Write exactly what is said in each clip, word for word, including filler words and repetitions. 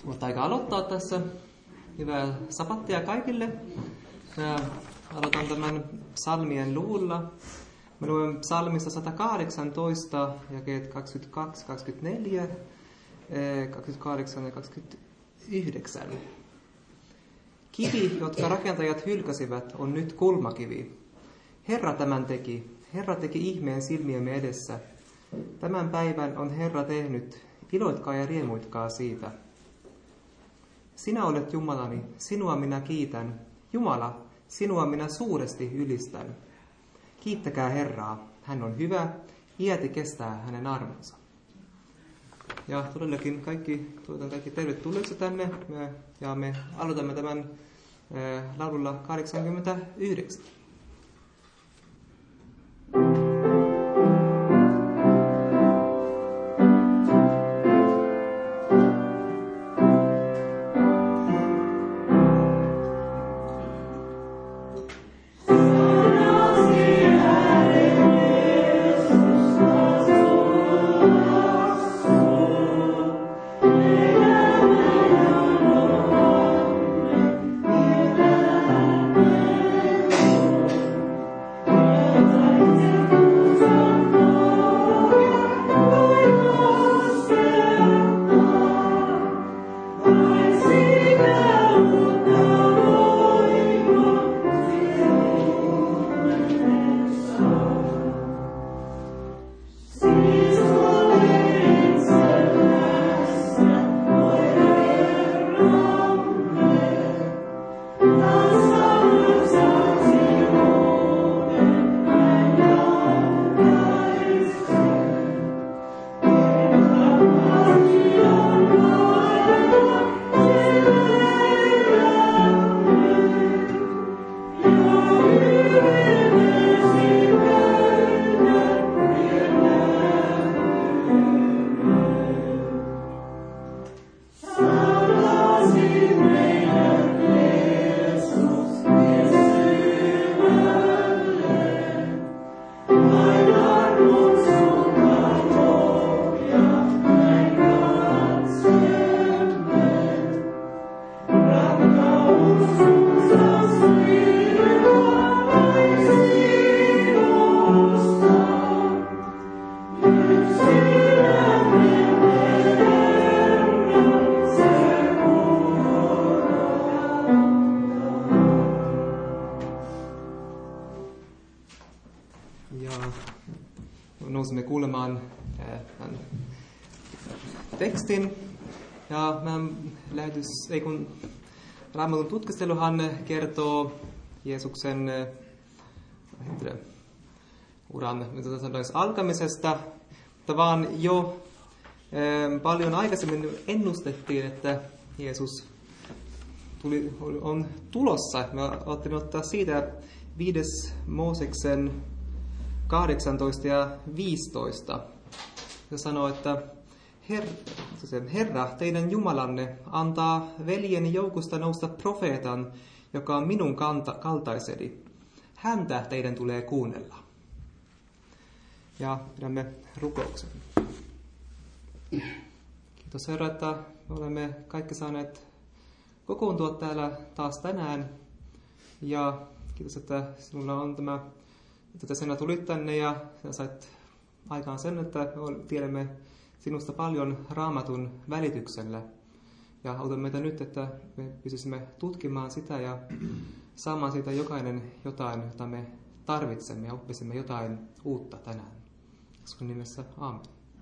Mutta aika aloittaa tässä. Hyvää sapattia kaikille. Mä aloitan tämän psalmien luvulla. Mä luen psalmista sata kahdeksantoista, jakeet kaksikymmentäkaksi kaksikymmentäneljä, kaksikymmentäkahdeksan ja kaksikymmentäyhdeksän. Kivi, jotka rakentajat hylkäsivät, on nyt kulmakivi. Herra tämän teki. Herra teki ihmeen silmiemme edessä. Tämän päivän on Herra tehnyt. Iloitkaa ja riemuitkaa siitä. Sinä olet Jumalani, sinua minä kiitän. Jumala, sinua minä suuresti ylistän. Kiittäkää Herraa, hän on hyvä, iäti kestää hänen armonsa. Ja todellakin kaikki, toivotan kaikki tervetulleeksi tänne, ja me aloitamme tämän laululla kahdeksankymmentäyhdeksän. Nousemme kuulemaan tämän tekstin. Ja lähetys, ei kun Raamatun tutkisteluhan kertoo Jeesuksen äh, uran alkamisesta, mutta vaan jo äh, paljon aikaisemmin ennustettiin, että Jeesus tuli, on tulossa. Mä ajattelin ottaa siitä viides Mooseksen kahdeksantoista ja viisitoista. Se sanoo, että Her, Herra, teidän Jumalanne, antaa veljeni joukosta nousta profeetan, joka on minun kanta, kaltaiseni. Häntä teidän tulee kuunnella. Ja pidämme rukouksen. Kiitos Herra, että me olemme kaikki saaneet kokoontua täällä taas tänään. Ja kiitos, että sinulla on tämä, että sinä tulit tänne ja sait aikaan sen, että tiedämme sinusta paljon Raamatun välityksellä. Ja auta meitä nyt, että me pystyisimme tutkimaan sitä ja saamaan siitä jokainen jotain, jota me tarvitsemme ja oppisimme jotain uutta tänään. Jeesuksen nimessä aamen.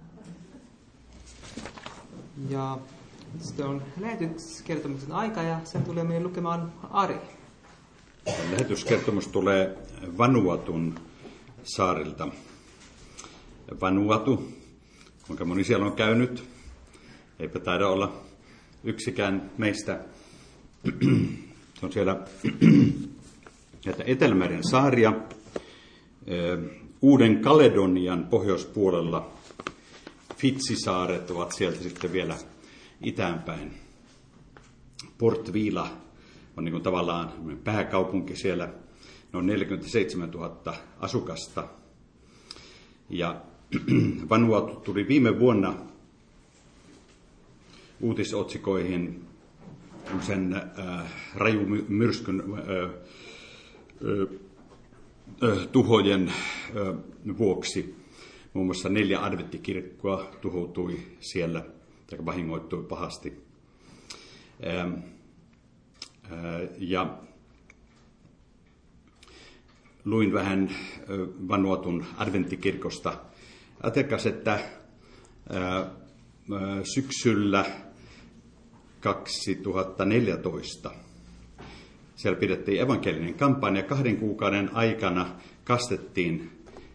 Ja sitten on lähetyskertomuksen aika ja sen tulee meille lukemaan Ari. Lähetyskertomus tulee Vanuatun saarilta. Vanuatu. Kuinka moni siellä on käynyt? Eipä taida olla yksikään meistä. Se on siellä näitä Etelämeren saaria. Uuden Kaledonian pohjoispuolella. Fitsisaaret ovat sieltä sitten vielä itäänpäin. Port Vila on niin kuin tavallaan pääkaupunki siellä. Noin neljäkymmentäseitsemäntuhatta asukasta. Ja Vanuatu tuli viime vuonna uutisotsikoihin sen äh, rajumyrskyn äh, äh, tuhojen äh, vuoksi. Muun muassa neljä adventtikirkkoa tuhoutui siellä, tai vahingoittui pahasti. Ähm, äh, ja luin vähän äh, Vanuatun adventtikirkosta. Ajatelkaas, että äh, äh, syksyllä kaksituhattaneljätoista siellä pidettiin evankelinen kampanja. Kahden kuukauden aikana kastettiin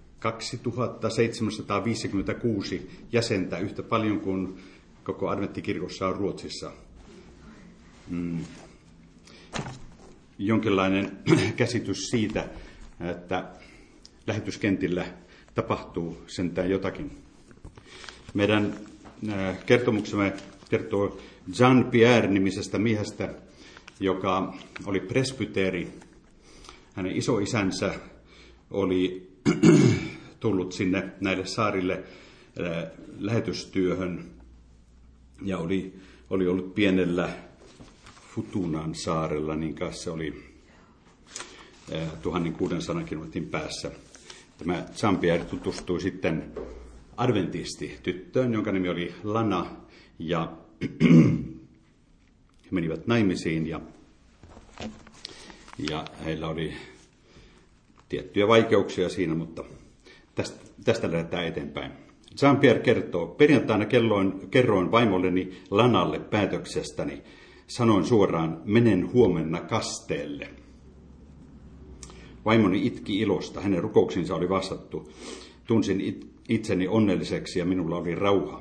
kaksituhattaseitsemänsataaviisikymmentäkuusi jäsentä, yhtä paljon kuin koko adventtikirkossa on Ruotsissa. Mm. Jonkinlainen käsitys siitä, että lähetyskentillä tapahtuu sentään jotakin. Meidän kertomuksemme kertoo Jean-Pierre-nimisestä miehestä, joka oli presbyteeri. Hänen isoisänsä oli tullut sinne näille saarille lähetystyöhön ja oli, oli ollut pienellä Futunan saarella, niin kanssa se oli tuhatkuusisataa kilometrin päässä. Tämä Jean-Pierre tutustui sitten adventisti-tyttöön, jonka nimi oli Lana, ja he menivät naimisiin, ja, ja heillä oli tiettyjä vaikeuksia siinä, mutta tästä, tästä lähdetään eteenpäin. Jean-Pierre kertoo, perjantaina kelloin, kerroin vaimolleni Lanalle päätöksestäni. Sanoin suoraan, menen huomenna kasteelle. Vaimoni itki ilosta, hänen rukouksinsa oli vastattu. Tunsin it, itseni onnelliseksi ja minulla oli rauha.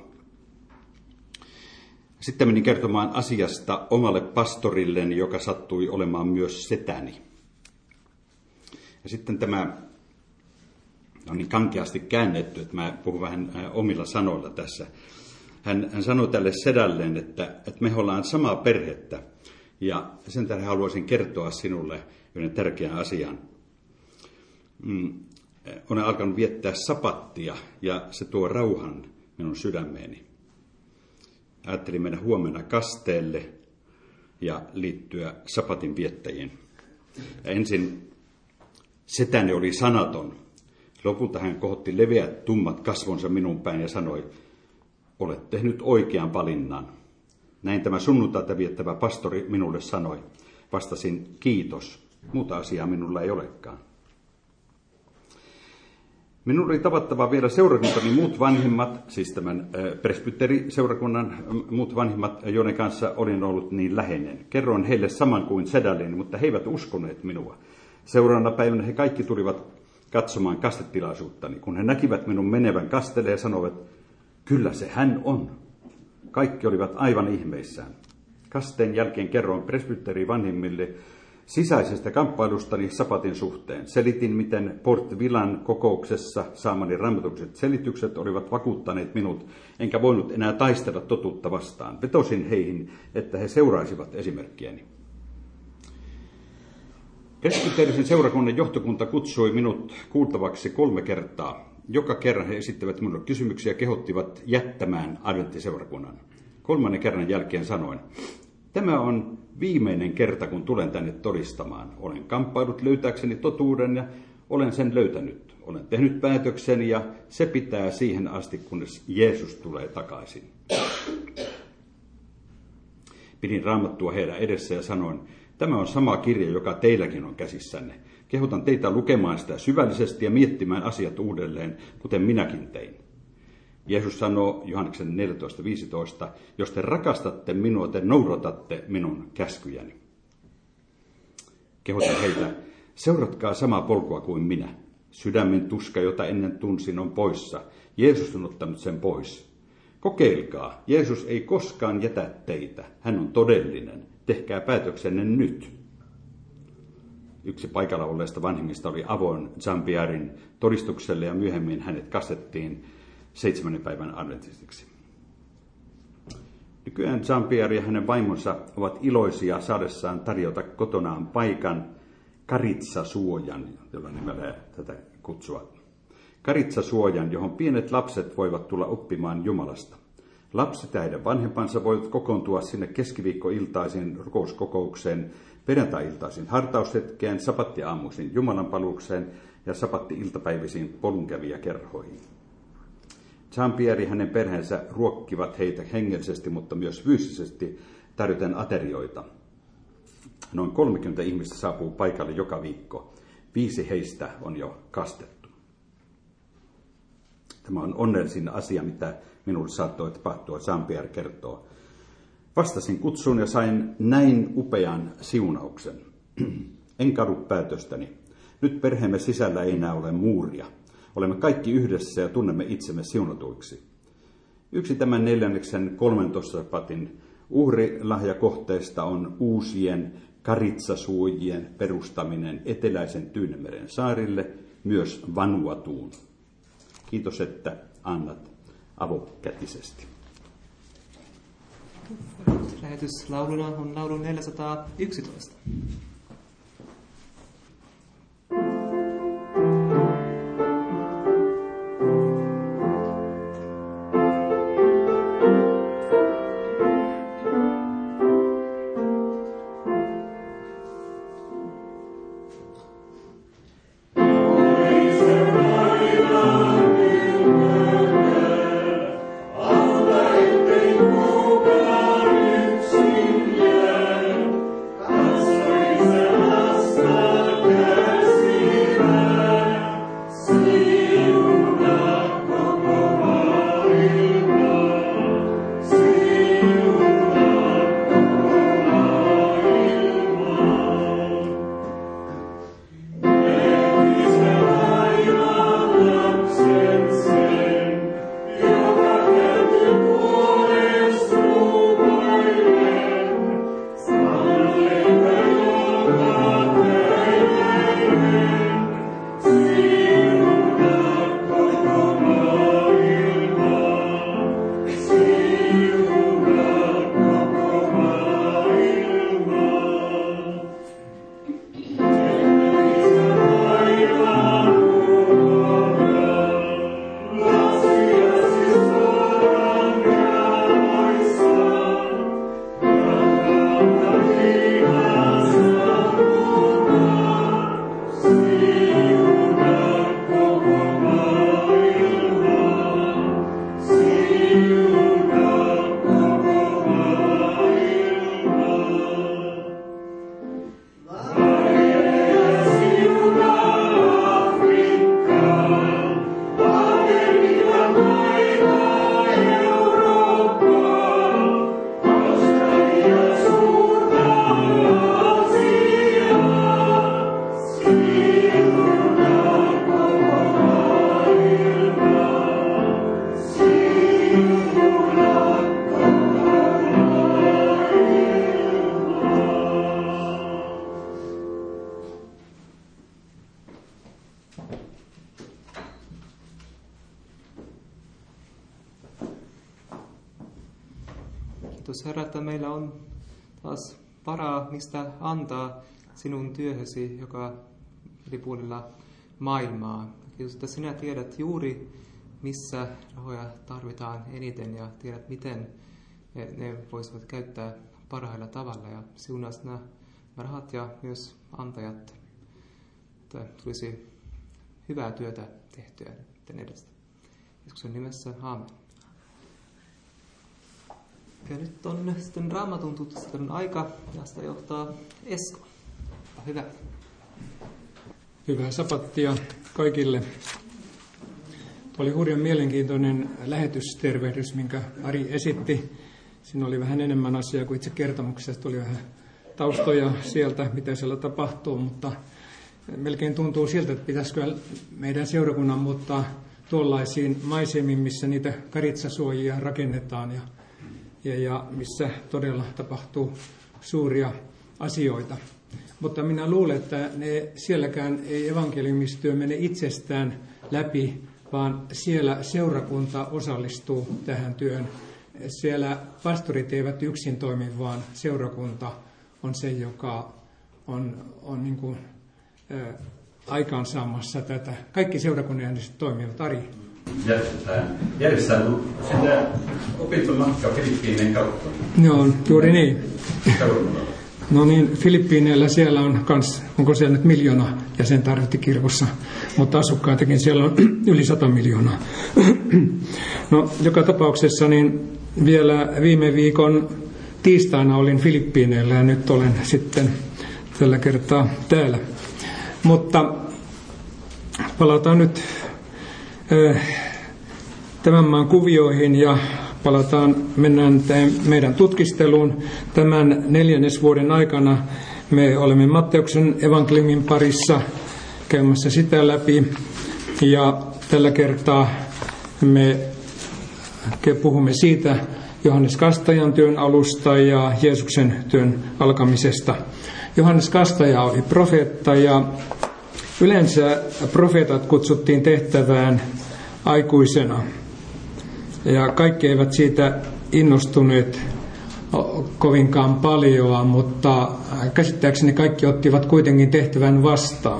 Sitten menin kertomaan asiasta omalle pastorilleni, joka sattui olemaan myös setäni. Ja sitten tämä on niin kankeasti käännetty, että mä puhun vähän omilla sanoilla tässä. Hän, hän sanoi tälle sedälleen, että, että me ollaan samaa perhettä. Ja sen tähden haluaisin kertoa sinulle yhden tärkeän asian. Mm, olen alkanut viettää sapattia ja se tuo rauhan minun sydämeeni. Ajattelin mennä huomenna kasteelle ja liittyä sapatin viettäjiin. Ja ensin setäni oli sanaton. Lopulta hän kohotti leveät tummat kasvonsa minun päin ja sanoi, olet tehnyt oikean valinnan. Näin tämä sunnuntaita viettävä pastori minulle sanoi. Vastasin, kiitos. Muuta asiaa minulla ei olekaan. Minun oli tavattava vielä seurakuntani muut vanhimmat, siis tämän presbyteriseurakunnan muut vanhimmat, joiden kanssa olin ollut niin läheinen. Kerroin heille saman kuin sedälleni, mutta he eivät uskoneet minua. Seuraavana päivänä he kaikki tulivat katsomaan kastetilaisuuttani. Kun he näkivät minun menevän kasteelle ja sanoivat, kyllä se hän on. Kaikki olivat aivan ihmeissään. Kasteen jälkeen kerroin presbyteri vanhimmille sisäisestä kamppailustani sapatin suhteen. Selitin, miten Port Villan kokouksessa saamani raamatukset selitykset olivat vakuuttaneet minut, enkä voinut enää taistella totuutta vastaan. Vetosin heihin, että he seuraisivat esimerkkiäni. Presbyterisen seurakunnan johtokunta kutsui minut kuultavaksi kolme kertaa. Joka kerran he esittävät minulle kysymyksiä ja kehottivat jättämään adventtiseurakunnan. Kolmannen kerran jälkeen sanoin, tämä on viimeinen kerta, kun tulen tänne todistamaan. Olen kamppailut löytääkseni totuuden ja olen sen löytänyt. Olen tehnyt päätöksen ja se pitää siihen asti, kunnes Jeesus tulee takaisin. Pidin raamattua heidän edessä ja sanoin, tämä on sama kirja, joka teilläkin on käsissänne. Kehotan teitä lukemaan sitä syvällisesti ja miettimään asiat uudelleen, kuten minäkin tein. Jeesus sanoo Johanneksen neljätoista viisitoista, jos te rakastatte minua, te noudatatte minun käskyjäni. Kehotan heitä, seuratkaa samaa polkua kuin minä. Sydämen tuska, jota ennen tunsin, on poissa. Jeesus on ottanut sen pois. Kokeilkaa, Jeesus ei koskaan jätä teitä. Hän on todellinen. Tehkää päätöksenne nyt. Yksi paikalla olleista vanhimmista oli avoin Jean-Pierren todistukselle ja myöhemmin hänet kastettiin seitsemännen päivän adventistiksi. Nykyään Jean-Pierre ja hänen vaimonsa ovat iloisia saadessaan tarjota kotonaan paikan karitsasuojan, jolla nimellä tätä kutsua. Karitsasuojan, johon pienet lapset voivat tulla oppimaan Jumalasta. Lapset ja heidän vanhempansa voivat kokoontua sinne keskiviikkoiltaisin rukouskokoukseen, perjantai-iltaisin hartaushetkeen, sapatti-aamuisin jumalanpalukseen ja sapatti-iltapäivisiin polunkävijäkerhoihin. Jean-Pierre ja hänen perheensä ruokkivat heitä hengellisesti, mutta myös fyysisesti tarjoten aterioita. Noin kolmekymmentä ihmistä saapuu paikalle joka viikko. Viisi heistä on jo kastettu. Tämä on onnellisin asia, mitä minulle saattoi tapahtua, Jean-Pierre kertoo. Vastasin kutsuun ja sain näin upean siunauksen. En kadu päätöstäni. Nyt perheemme sisällä ei enää ole muuria. Olemme kaikki yhdessä ja tunnemme itsemme siunatuiksi. Yksi tämän neljänneksen kolmentoista sapatin uhrilahjakohteista on uusien karitsasuojien perustaminen eteläisen Tyynemeren saarille, myös Vanuatuun. Kiitos, että annat avokätisesti. Lähetyslauluna on laulu neljäsataayksitoista. Kiitos Herra, että meillä on taas varaa, mistä antaa sinun työhösi, joka eri puolilla maailmaa. Kiitos, että sinä tiedät juuri, missä rahoja tarvitaan eniten ja tiedät, miten ne voisivat käyttää parhailla tavalla. Ja siunaa sinä rahat ja myös antajat, että tulisi hyvää työtä tehtyä edestä. Jeesuksen nimessä, aamen. Ja nyt on sitten Raamatun tutustelun aika, ja sitä johtaa Esko. Hyvä. Hyvää sapattia kaikille. Tuo oli hurjan mielenkiintoinen lähetystervehdys, minkä Ari esitti. Siinä oli vähän enemmän asiaa kuin itse kertomuksessa. Tuli vähän taustoja sieltä, mitä siellä tapahtuu, mutta melkein tuntuu siltä, että pitäisikö meidän seurakunnan muuttaa tuollaisiin maisemiin, missä niitä karitsasuojia rakennetaan ja, ja, ja missä todella tapahtuu suuria asioita. Mutta minä luulen, että ne sielläkään ei evankeliumistyö mene itsestään läpi, vaan siellä seurakunta osallistuu tähän työhön. Siellä pastorit eivät yksin toimi, vaan seurakunta on se, joka on, on niin kuin, ä, aikaansaamassa tätä. Kaikki seurakunnan toimivat. Ari, Järjestetään, järjestetään sitä opintomatka Filippiineen kautta. Joo, juuri niin. No niin, Filippiineillä siellä on kans, onko siellä nyt miljoona jäsentä Arvittikirkossa, mutta asukkaitakin siellä on yli sata miljoonaa. No, joka tapauksessa niin vielä viime viikon tiistaina olin Filippiineillä ja nyt olen sitten tällä kertaa täällä. Mutta palataan nyt äh, tämän maan kuvioihin ja palataan, mennään meidän tutkisteluun. Tämän neljännesvuoden aikana me olemme Matteuksen evankeliumin parissa käymässä sitä läpi. Ja tällä kertaa me puhumme siitä Johannes Kastajan työn alusta ja Jeesuksen työn alkamisesta. Johannes Kastaja oli profeetta ja yleensä profeetat kutsuttiin tehtävään aikuisena. Ja kaikki eivät siitä innostuneet kovinkaan paljon, mutta käsittääkseni kaikki ottivat kuitenkin tehtävän vastaan.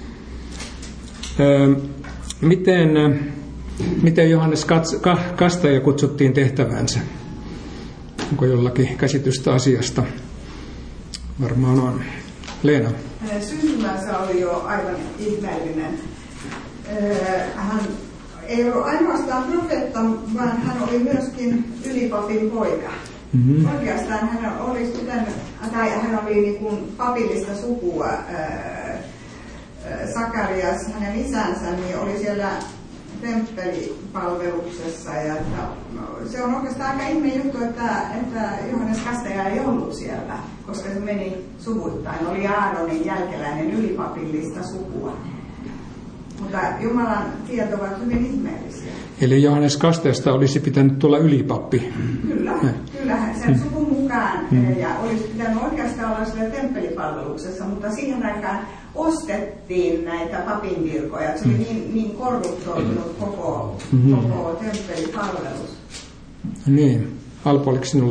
Miten, miten Johannes Kastaja kutsuttiin tehtävänsä? Onko jollakin käsitystä asiasta? Varmaan on. Leena. Hänen syntymänsä oli jo aivan ihmeellinen. Hän ei ollut ainoastaan profeetta, vaan hän oli myöskin ylipapin poika. Mm-hmm. Oikeastaan hän oli, pitänyt, tai hän oli niin kuin papillista sukua. Ää, Sakarias, hänen isänsä, niin oli siellä temppelipalveluksessa. Ja, että, se on oikeastaan aika ihme juttu, että, että Johannes Kastaja ei ollut siellä, koska se meni suvuittain. Oli Aaronin jälkeläinen ylipapillista sukua. Mutta Jumalan tiet ovat hyvin ihmeellisiä. Eli Johannes Kastajasta olisi pitänyt tulla ylipappi. Kyllä, kyllä sen suvun mukaan. Mm. Ja olisi pitänyt oikeastaan olla siellä temppelipalveluksessa, mutta siihen aikaan ostettiin näitä papin virkoja. Se oli mm. niin, niin korruptoitunut koko, mm-hmm. koko temppelipalvelus. Niin, Alpo, oliko sinulla?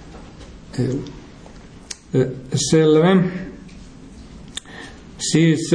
Selvä. Siis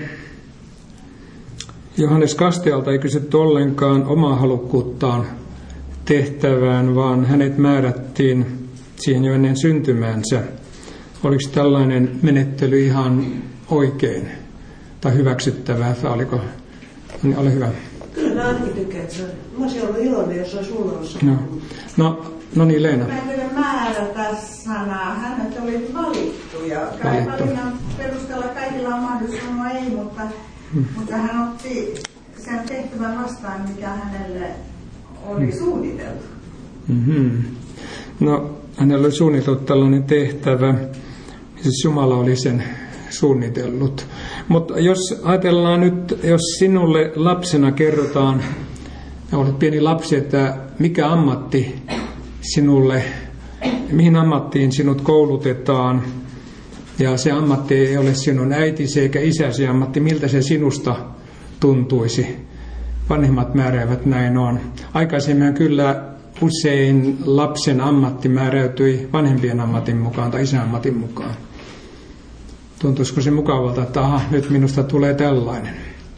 Johannes Kastajalta ei kysytty ollenkaan omaa halukkuuttaan tehtävään, vaan hänet määrättiin siihen jo ennen syntymäänsä. Oliko tällainen menettely ihan oikein tai hyväksyttävää, vai oliko? Niin, ole hyvä. Kyllä mä ainakin tykkään, että mä olisin ollut iloinen, jos olisi sulla ollut. No, no, no niin, Leena. Mä en määrätä sanaa. Hänet oli valittu ja valinnan perusteella kaikilla on mahdollisuus sanoa ei, mutta Hmm. Mutta hän otti sen tehtävän vastaan, mikä hänelle oli hmm. suunniteltu. Mm-hmm. No, hänellä oli suunniteltu tällainen tehtävä, siis Jumala oli sen suunnitellut. Mutta jos ajatellaan nyt, jos sinulle lapsena kerrotaan, ja olet pieni lapsi, että mikä ammatti sinulle, mihin ammattiin sinut koulutetaan, ja se ammatti ei ole sinun äitisi eikä isäsi ammatti, miltä se sinusta tuntuisi. Vanhemmat määräävät näin on. Aikaisemmin kyllä usein lapsen ammatti määräytyi vanhempien ammatin mukaan tai isän ammatin mukaan. Tuntuisiko se mukavalta, että aha, nyt minusta tulee tällainen.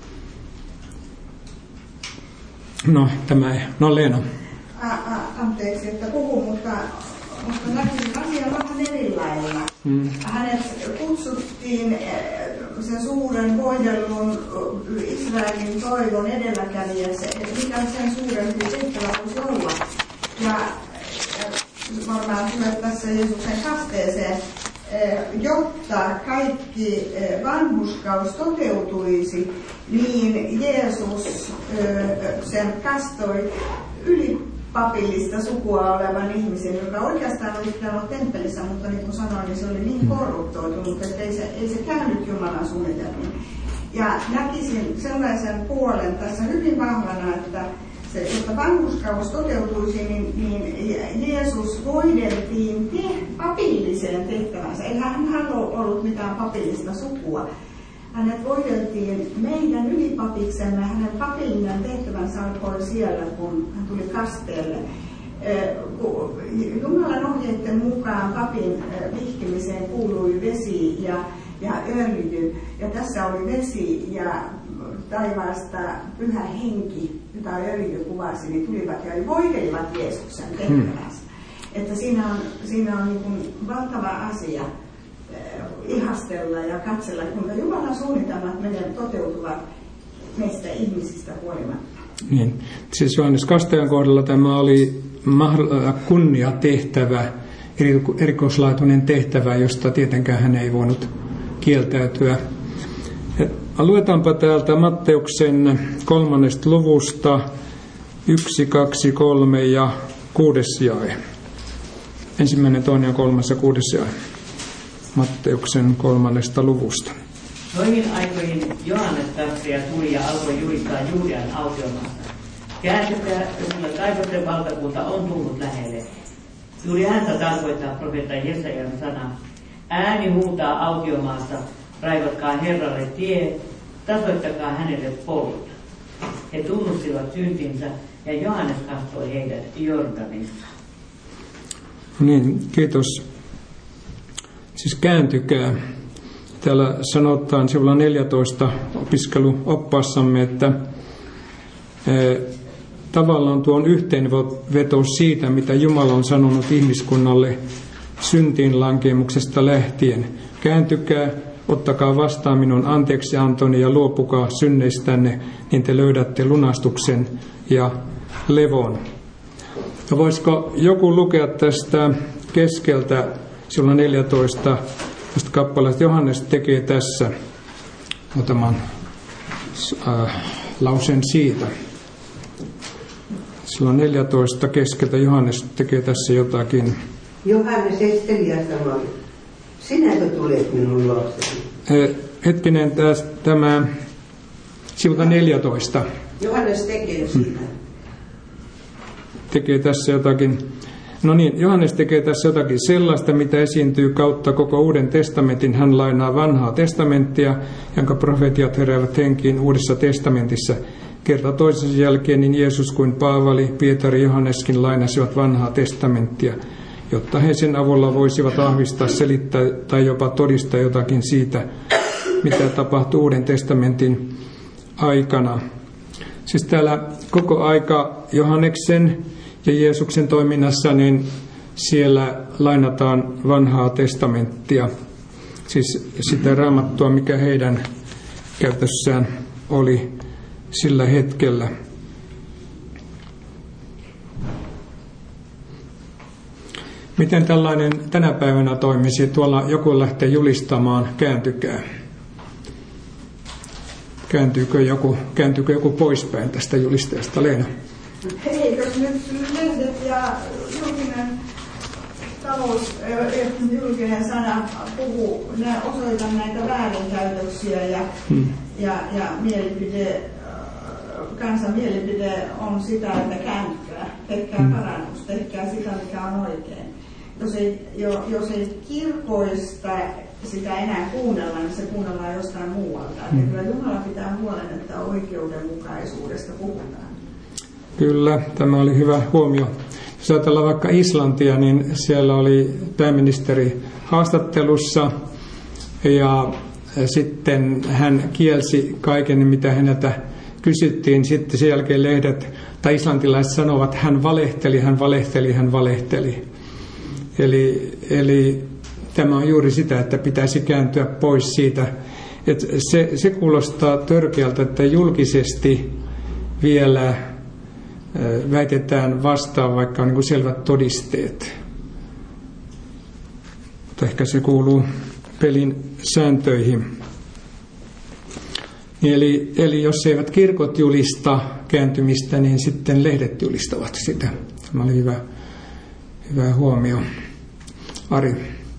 No, tämä ei. No, Leena. Ä, ä, anteeksi, että puhun, mutta, mutta näkyy asia vähän eri lailla. Hmm. Hänet kutsuttiin sen suuren voidellun Israelin toivon edelläkävijäksi, mikä sen suurempi tehtävä voisi olla. Ja varmaan tulee tässä Jeesuksen kasteeseen, jotta kaikki vanhurskaus toteutuisi, niin Jeesus sen kastoi yli papillista sukua olevan ihmisen, joka oikeastaan oli pitänyt temppelissä, mutta niin kuin sanoin, niin se oli niin korruptoitunut, että ei se, ei se käynyt Jumalan suunnitelmiin. Ja näkisin sellaisen puolen tässä hyvin vahvana, että se, jotta vanhurskaus toteutuisi, niin, niin Jeesus voideltiin te, papilliseen tehtävänsä. Ei hän ollut mitään papillista sukua. Hänet voideltiin meidän ylipapiksemme, hänen papillinen tehtävänsä alkoi siellä, kun hän tuli kasteelle. Jumalan ohjeiden mukaan papin vihkimiseen kuului vesi ja, ja öljy. Ja tässä oli vesi ja taivaasta pyhä henki, jota Öljy kuvasi, niin tulivat ja voitelivat Jeesuksen tehtävänsä. Hmm. Että siinä on, siinä on niin kuin valtava asia ihastella ja katsella, kuinka Jumalan suunnitelmat meidän toteutuvat meistä ihmisistä huolimatta. Niin. Siis Johannes Kastajan kohdalla tämä oli kunniatehtävä, erikoislaatuinen tehtävä, josta tietenkään hän ei voinut kieltäytyä. Luetaanpa täältä Matteuksen kolmannesta luvusta yksi, kaksi, kolme ja kuudes jae. Ensimmäinen, toinen ja kolmas ja kuudes jae. Matteuksen kolmannesta luvusta. Noihin aikoihin Johannes Kastaja tuli ja alkoi julistaa Juudean autiomaassa. Kääntykää, sillä taivasten valtakunta on tullut lähelle. Juuri häntä tarkoittaa profeetta Jesajan sana. Ääni huutaa autiomaassa, raivatkaa Herralle tie, tasoittakaa hänelle polut. He tunnustivat syntinsä ja Johannes kastoi heidät Jordanissa. Niin, kiitos. Siis kääntykää. Täällä sanotaan sivulla neljätoista opiskeluoppaassamme, että e, tavallaan tuo on yhteenveto siitä, mitä Jumala on sanonut ihmiskunnalle syntiin lankemuksesta lähtien. Kääntykää, ottakaa vastaan minun anteeksiantoni ja luopukaa synneistänne, niin te löydätte lunastuksen ja levon. Ja voisiko joku lukea tästä keskeltä sivulla neljätoista tästä kappaleesta? Johannes tekee tässä muutaman äh, lauseen siitä. Sivulla neljätoista keskeltä Johannes tekee tässä jotakin. Johannes esteli ja sanoi, sinäkö tulet minun luokseni? Eh, hetkinen, täs, tämä sivulta neljätoista. Johannes tekee siinä. Tekee tässä jotakin. No niin, Johannes tekee tässä jotakin sellaista, mitä esiintyy kautta koko Uuden testamentin. Hän lainaa vanhaa testamenttia, jonka profetiat heräävät henkiin Uudessa testamentissa. Kerta toisensa jälkeen niin Jeesus kuin Paavali, Pietari ja Johanneskin lainasivat vanhaa testamenttia, jotta he sen avulla voisivat vahvistaa, selittää tai jopa todistaa jotakin siitä, mitä tapahtui Uuden testamentin aikana. Siis täällä koko aika Johanneksen ja Jeesuksen toiminnassa, niin siellä lainataan vanhaa testamenttia, siis sitä raamattua, mikä heidän käytössään oli sillä hetkellä. Miten tällainen tänä päivänä toimisi? Tuolla joku lähtee julistamaan, kääntykää. Kääntyykö joku, kääntyykö joku poispäin tästä julisteesta, Leena? Eikös nyt lehdet ja julkinen talous, julkinen sana puhuu, ne osoita näitä väärinkäytöksiä ja, hmm. ja, ja mielipide, kansan mielipide on sitä, että kääntykää, tehkää hmm. parannus, tehkää sitä, mikä on oikein. Jos ei, jo, jos ei kirkoista sitä enää kuunnella, niin se kuunnellaan jostain muualta. Hmm. Kyllä Jumala pitää huolen, että oikeudenmukaisuudesta puhutaan. Kyllä, tämä oli hyvä huomio. Jos ajatellaan vaikka Islantia, niin siellä oli pääministeri haastattelussa ja sitten hän kielsi kaiken, mitä häneltä kysyttiin. Sitten sen jälkeen lehdet tai islantilaiset sanovat, että hän valehteli, hän valehteli, hän valehteli. Eli, eli tämä on juuri sitä, että pitäisi kääntyä pois siitä. Että se, se kuulostaa törkeältä, että julkisesti vielä väitetään vastaan, vaikka on niin kuin selvät todisteet. Mutta ehkä se kuuluu pelin sääntöihin. Eli, eli jos eivät kirkot julista kääntymistä, niin sitten lehdet julistavat sitä. Tämä oli hyvä, hyvä huomio. Ari.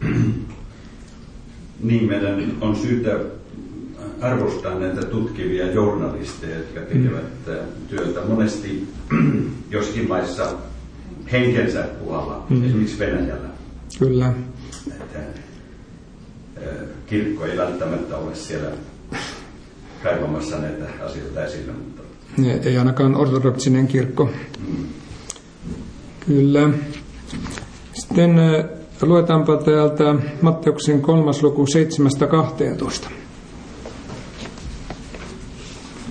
Niin, meidän on syytä arvostaa näitä tutkivia journalisteja, jotka tekevät mm. työtä monesti joskin maissa henkensä puolella, mm. esimerkiksi Venäjällä. Kyllä. Että, kirkko ei välttämättä ole siellä kaivamassa näitä asioita esille. Mutta... Ei ainakaan ortodoksinen kirkko. Mm. Kyllä. Sitten luetaanpa täältä Matteuksen kolmas luku seitsemästä kahteentoista.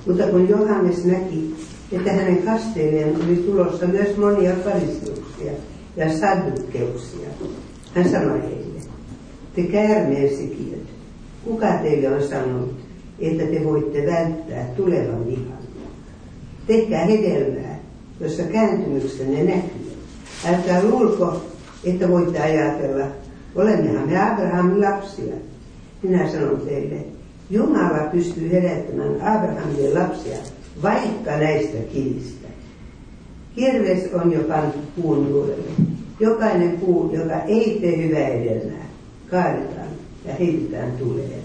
Mutta kun Johannes näki, että hänen kasteelleen oli tulossa myös monia fariseuksia ja saddukeuksia, hän sanoi heille, te käärmeensikiöt, kuka teille on sanonut, että te voitte välttää tulevan vihan? Tehkää hedelmää, jossa kääntymyksenne näkyy. Älkää luulko, että voitte ajatella, olemmehan me Abrahamin lapsia. Minä sanon teille, Jumala pystyy herättämään Abrahamin lapsia vaikka näistä kivistä. Kirves on jo pantu puun juurelle. Jokainen puu, joka ei tee hyvää hedelmää, kaadetaan ja heitetään tuleen.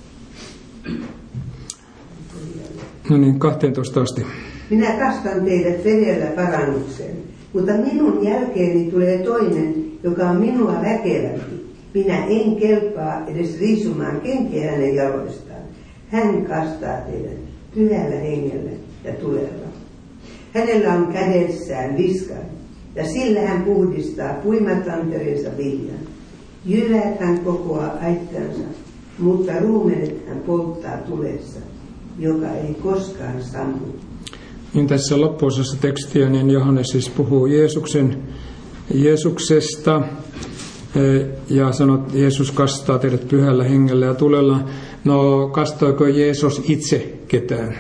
No niin, kahteentoista asti. Minä kastan teidät vedellä parannukseen, mutta minun jälkeeni tulee toinen, joka on minua väkevämpi. Minä en kelpaa edes riisumaan kenkiä hänen jaloistaan. Hän kastaa teidät pyhällä hengellä ja tulella. Hänellä on kädessään viskan, ja sillä hän puhdistaa puimatanterinsa viljan. Jyvät hän kokoaa aittansa, mutta ruumenet hän polttaa tulessa, joka ei koskaan sammu. Niin tässä loppuosassa tekstiä niin Johannes siis puhuu Jeesuksen, Jeesuksesta ja sanoo, että Jeesus kastaa teidät pyhällä hengellä ja tulella. No, kastoiko Jeesus itse ketään?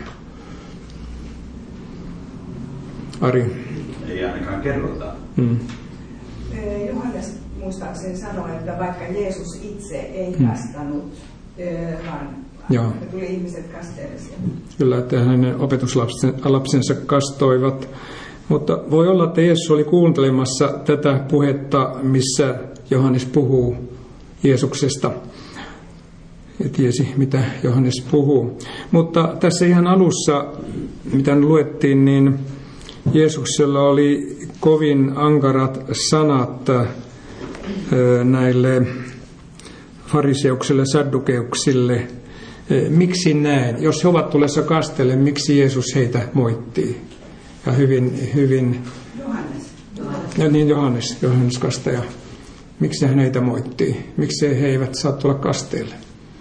Ari. Ei ainakaan kerrota. Hmm. Johannes muistaakseni sanoi, että vaikka Jeesus itse ei kastanut, vaan Joo. tuli ihmiset kasteellisia. Kyllä, että hänen opetuslapsensa kastoivat. Mutta voi olla, että Jeesus oli kuuntelemassa tätä puhetta, missä Johannes puhuu Jeesuksesta. Ja tiesi, mitä Johannes puhuu. Mutta tässä ihan alussa, mitä luettiin, niin Jeesuksella oli kovin ankarat sanat näille fariseuksille, saddukeuksille. Miksi näin? Jos he ovat tulleessa kasteelle, miksi Jeesus heitä moittii? Ja hyvin, hyvin... Johannes. Ja niin Johannes, Johannes kastaja. Miksi hän heitä moittii? Miksi he eivät saa tulla kasteelle?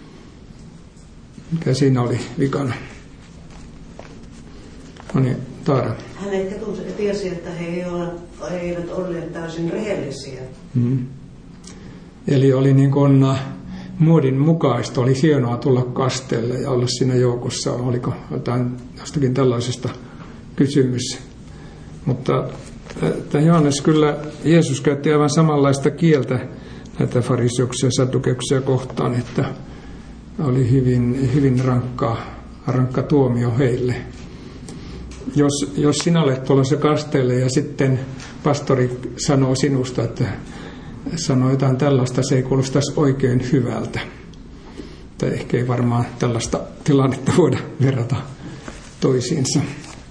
Mikä siinä oli vikana? No niin, Taara. Hän ehkä tiesi, että he eivät olleet täysin rehellisiä. Mm. Eli oli niin kuin muodin mukaista, oli hienoa tulla kasteelle ja olla siinä joukossa. Oliko jotain jostakin tällaisesta kysymys? Mutta että Johannes kyllä, Jeesus käytti aivan samanlaista kieltä näitä fariseuksia ja saddukeuksia kohtaan, että oli hyvin, hyvin rankka, rankka tuomio heille. Jos, jos sinä olet tulossa kasteelle ja sitten pastori sanoo sinusta, että sanoo jotain tällaista, se ei kuulostaisi oikein hyvältä. Tai ehkä ei varmaan tällaista tilannetta voida verrata toisiinsa.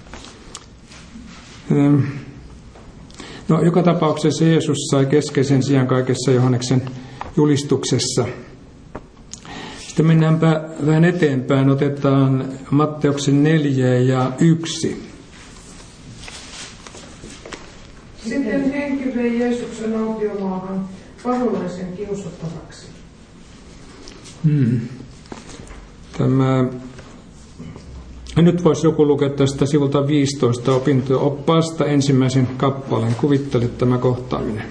No, joka tapauksessa Jeesus sai keskeisen sijan kaikessa Johanneksen julistuksessa. Sitten mennäänpä vähän eteenpäin. Otetaan Matteuksen neljä ja yksi. Sitten henki vei Jeesuksen autiomaahan paholaisen kiusattavaksi. Hmm. Tämä... Nyt voisi joku lukea tästä sivulta viisitoista opinto-oppaasta ensimmäisen kappaleen. Kuvittele tämä kohtaaminen.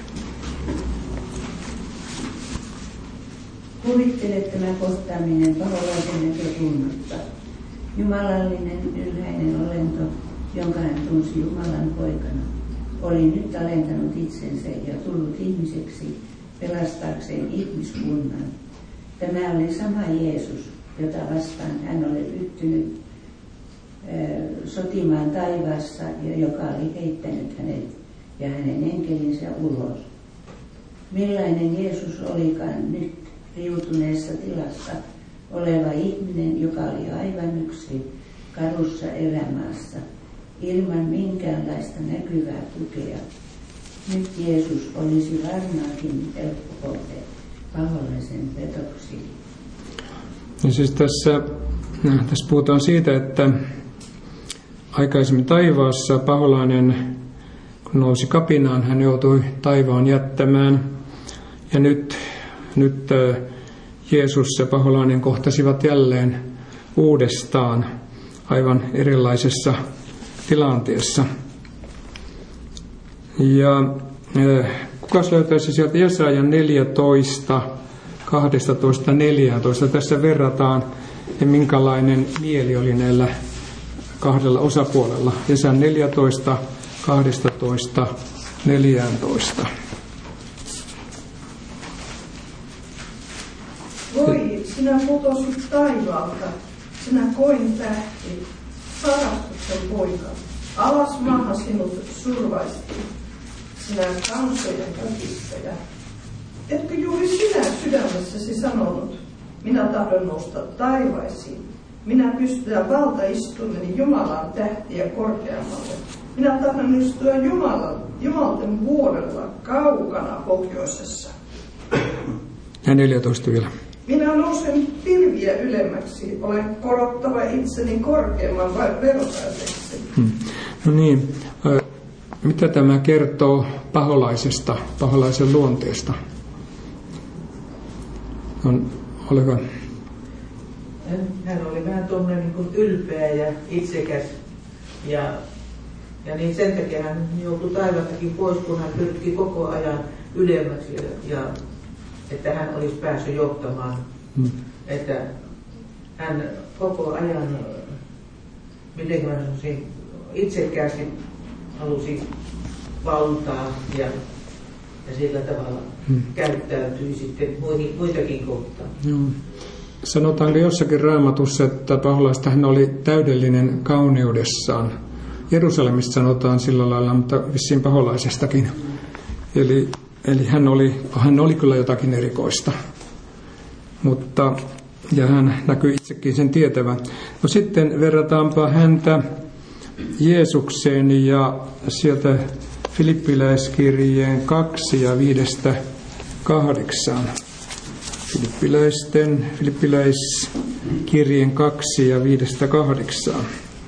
Kuvittele tämä kohtaaminen paholaisen näkökulmasta. Jumalallinen ylhäinen olento, jonka hän tunsi Jumalan poikana, oli nyt alentanut itsensä ja tullut ihmiseksi pelastaakseen ihmiskunnan. Tämä oli sama Jeesus, jota vastaan hän oli ryhtynyt sotimaan taivaassa ja joka oli heittänyt hänet ja hänen enkelinsä ulos. Millainen Jeesus olikaan nyt riutuneessa tilassa oleva ihminen, joka oli aivan yksi karussa erämaassa, ilman minkäänlaista näkyvää tukea. Nyt Jeesus olisi varmaankin helppo kohde paholaisen petoksiin. Ja siis tässä, tässä puhutaan siitä, että aikaisemmin taivaassa paholainen, kun nousi kapinaan, hän joutui taivaan jättämään. Ja nyt, nyt Jeesus ja paholainen kohtasivat jälleen uudestaan aivan erilaisessa tilanteessa. Ja kukas löytäisi sieltä Jesajan neljätoista, kaksitoista neljätoista. Tässä verrataan, minkälainen mieli oli näillä kahdella osapuolella. Jesajan neljätoista, kaksitoista neljätoista. Voi, sinä putosit taivaalta, sinä koin tähti, sarastuksen poika. Alas maahan sinut survaistiin, sinä kansojen käpistäjä. Etkö juuri sinä sydämessäsi sanonut, minä tahdon nousta taivaisiin, minä pystytään valtaistuimeni Jumalan tähtiä korkeammalle. Minä tahdon istua Jumalan, Jumalten vuorella kaukana pohjoisessa. Ja neljätoista vielä. Minä nousen pilviä ylemmäksi, olen korottava itseni korkeamman vertaiseksi. Hmm. No niin, mitä tämä kertoo paholaisesta, paholaisen luonteesta? On, ole hyvä. Hän oli vähän tuommoinen niin kuin ylpeä ja itsekäs. Ja, ja niin sen takia hän joutui taivastakin pois, kun hän pyrki koko ajan ylemmäksi. Ja, ja että hän olisi päässyt johtamaan. Hmm. Että hän koko ajan, miten mä sanoisin, itsekkäästi halusi valtaa ja, ja sillä tavalla hmm. käyttäytyi sitten muitakin kohtaan. Hmm. Sanotaanko jossakin Raamatussa, että paholaista hän oli täydellinen kauneudessaan? Jerusalemista sanotaan sillä lailla, mutta vissiin paholaisestakin. Eli, eli hän, oli, hän oli kyllä jotakin erikoista. Mutta, ja hän näkyy itsekin sen tietävän. No sitten verrataanpa häntä Jeesukseen ja sieltä Filippiläiskirjeen kaksi ja viidestä kahdeksaan. Filippiläisten, Filippiläiskirjeen kaksi ja viidestä kahdeksaan.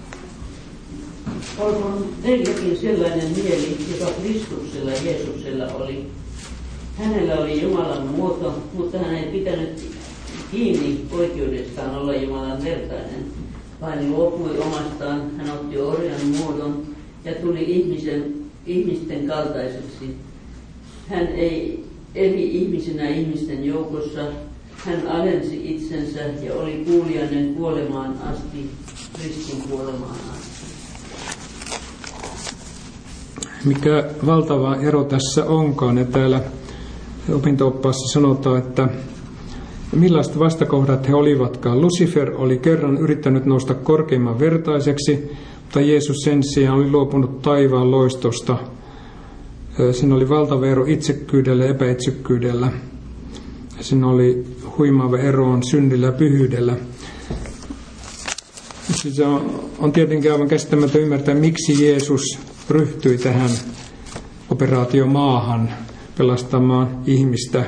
Olkoon teilläkin sellainen mieli, joka Kristuksella Jeesuksella oli. Hänellä oli Jumalan muoto, mutta hän ei pitänyt kiinni oikeudestaan olla Jumalan vertainen. Vain luopui omastaan, hän otti orjan muodon ja tuli ihmisen, ihmisten kaltaiseksi. Hän ei eli ihmisenä ihmisten joukossa, hän alensi itsensä ja oli kuuliainen kuolemaan asti, ristin kuolemaan asti. Mikä valtava ero tässä onkaan, ja täällä opinto-oppaassa sanotaan, että millaiset vastakohdat he olivatkaan. Lucifer oli kerran yrittänyt nousta korkeimman vertaiseksi, mutta Jeesus sen sijaan oli luopunut taivaan loistosta. Siinä oli valtava ero itsekkyydellä ja epäitsekkyydellä. Siinä oli huimaava ero on synnillä ja pyhyydellä. Siis on, on tietenkin aivan käsittämätön ymmärtää, miksi Jeesus ryhtyi tähän operaatiomaahan pelastamaan ihmistä.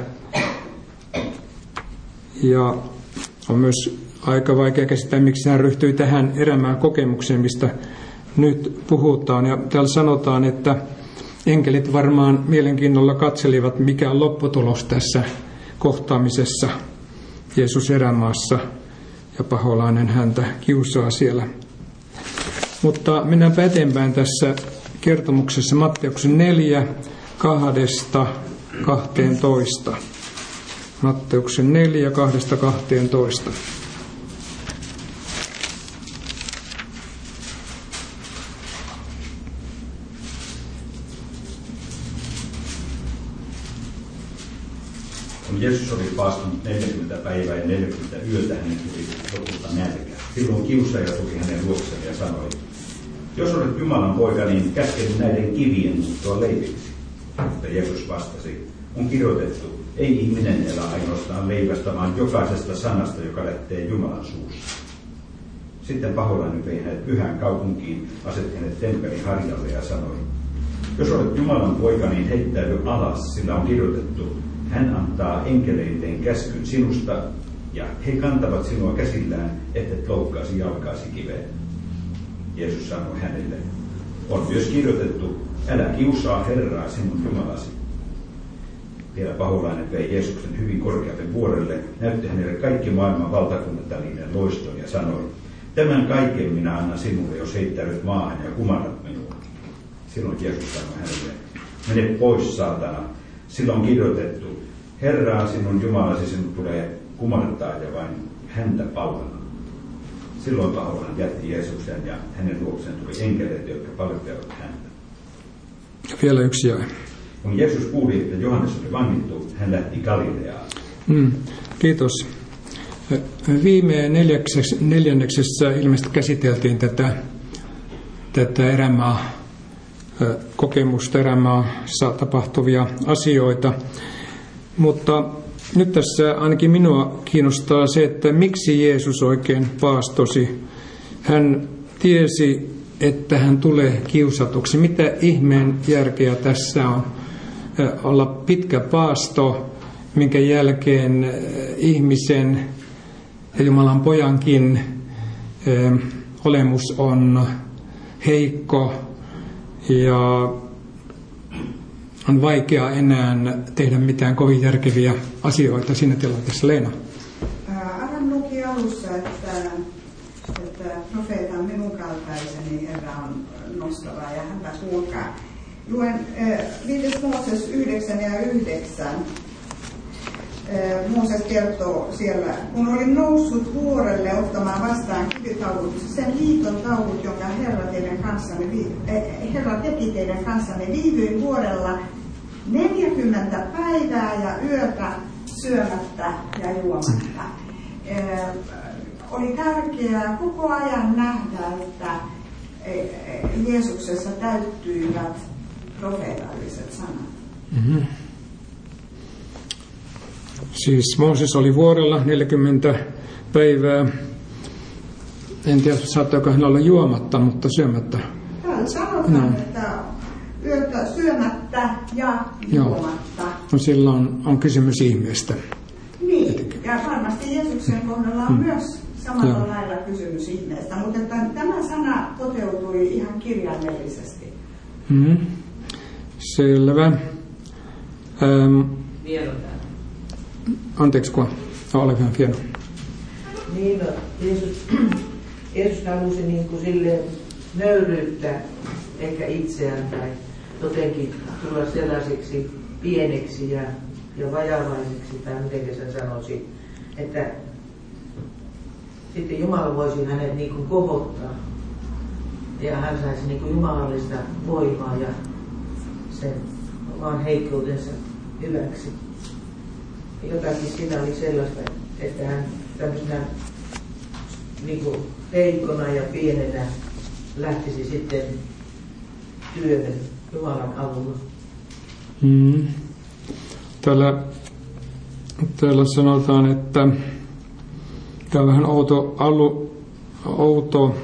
Ja on myös aika vaikea käsittää, miksi hän ryhtyi tähän elämään kokemukseen, mistä nyt puhutaan. Ja täällä sanotaan, että enkelit varmaan mielenkiinnolla katselivat, mikä on lopputulos tässä kohtaamisessa Jeesus erämaassa, ja paholainen häntä kiusaa siellä. Mutta mennäänpä eteenpäin tässä kertomuksessa Matteuksen neljä, kahdesta kahteentoista. Matteuksen neljä, kahdesta kahteentoista. Kun Jeesus oli paastunut neljäkymmentä päivää ja neljäkymmentä yötä, hänen tuli lopulta nälkä. Silloin kiusaaja tuli hänen luokseen ja sanoi, jos olet Jumalan poika, niin käske näiden kivien muuttua leiviksi. Mutta Jeesus vastasi, on kirjoitettu, ei ihminen elä ainoastaan leivästä, vaan jokaisesta sanasta, joka lähtee Jumalan suusta. Sitten paholainen vei hänet pyhään kaupunkiin, asetti hänet temppelin harjalle ja sanoi, jos olet Jumalan poika, niin heittäydy alas, sillä on kirjoitettu, hän antaa enkeleilleen käskyn sinusta, ja he kantavat sinua käsillään, ettet loukkaasi jalkaasi kiveen. Jeesus sanoi hänelle, on myös kirjoitettu, älä kiusaa Herraa sinun Jumalasi. Vielä paholainen vei Jeesuksen hyvin korkealle vuorelle, näytti hänelle kaikki maailman valtakunnat ja niiden loiston ja sanoi, Tämän kaiken minä annan sinulle, jos heittäydyt maahan ja kumarrat minua. Silloin Jeesus sanoi hänelle, mene pois, saatana. Silloin on kirjoitettu, Herraa sinun Jumalasi sinut tulee kumartaa ja vain häntä palvella. Silloin Paholan jätti Jeesuksen ja hänen luokseen tuli enkeleitä, jotka palvelivat häntä. Vielä yksi jae. Kun Jeesus kuuli, että Johannes oli vangittu, hän lähti Galileaan. Mm, kiitos. Viime neljänneksessä ilmeisesti käsiteltiin tätä, tätä erämaa kokemusta, erämaassa tapahtuvia asioita. Mutta nyt tässä ainakin minua kiinnostaa se, että miksi Jeesus oikein paastosi. Hän tiesi, että hän tulee kiusatuksi. Mitä ihmeen järkeä tässä on? Olla pitkä paasto, minkä jälkeen ihmisen ja Jumalan pojankin eh, olemus on heikko ja on vaikea enää tehdä mitään kovin järkeviä asioita siinä tilanteessa. Leena. Aran luki alussa, että, että profeetan minun kaltaiseni erä on nostava ja häntä kuulkaa. Luen viides Mooses yhdeksän ja yhdeksän. Mooses kertoo siellä, kun olin noussut vuorelle ottamaan vastaan kivitaudut, sen liiton taudut, jonka Herra, teidän kanssanne, eh, Herra teki teidän kanssanne, viihdyin vuorella neljäkymmentä päivää ja yötä syömättä ja juomatta. Eh, oli tärkeää koko ajan nähdä, että eh, Jeesuksessa täyttyivät profeetalliset sanat. Mm-hmm. Siis Mooses oli vuorella neljäkymmentä päivää. En tiedä, saattaako hän olla juomatta, mutta syömättä. Täällä sanotaan, no. Että yötä syömättä ja juomatta. No silloin on kysymys ihmeestä. Niin, Etenkin. Ja varmasti Jeesuksen kohdalla on mm. myös samalla Joo. lailla kysymys ihmeestä, mutta että tämä sana toteutui ihan kirjaimellisesti. Mm. Selvä. Ähm. Vielä Anteeksi, kun ole vähän hieno. Niin, no, Jeesus, Jeesus halusi niin kuin silleen nöyryyttää ehkä itseään tai jotenkin tulla sellaiseksi pieneksi ja, ja vajavaiseksi, tai miten sen sanoisi, että sitten Jumala voisi hänet niin kuin kohottaa ja hän saisi niin kuin jumalallista voimaa ja sen oman heikkoutensa hyväksi. Jotakin siinä oli sellaista, että hän tämmöisenä niin kuin heikkona ja pienenä lähtisi sitten työhön Jumalan avulla. Mm. Täällä, täällä sanotaan, että tämä on vähän outo, alu, outo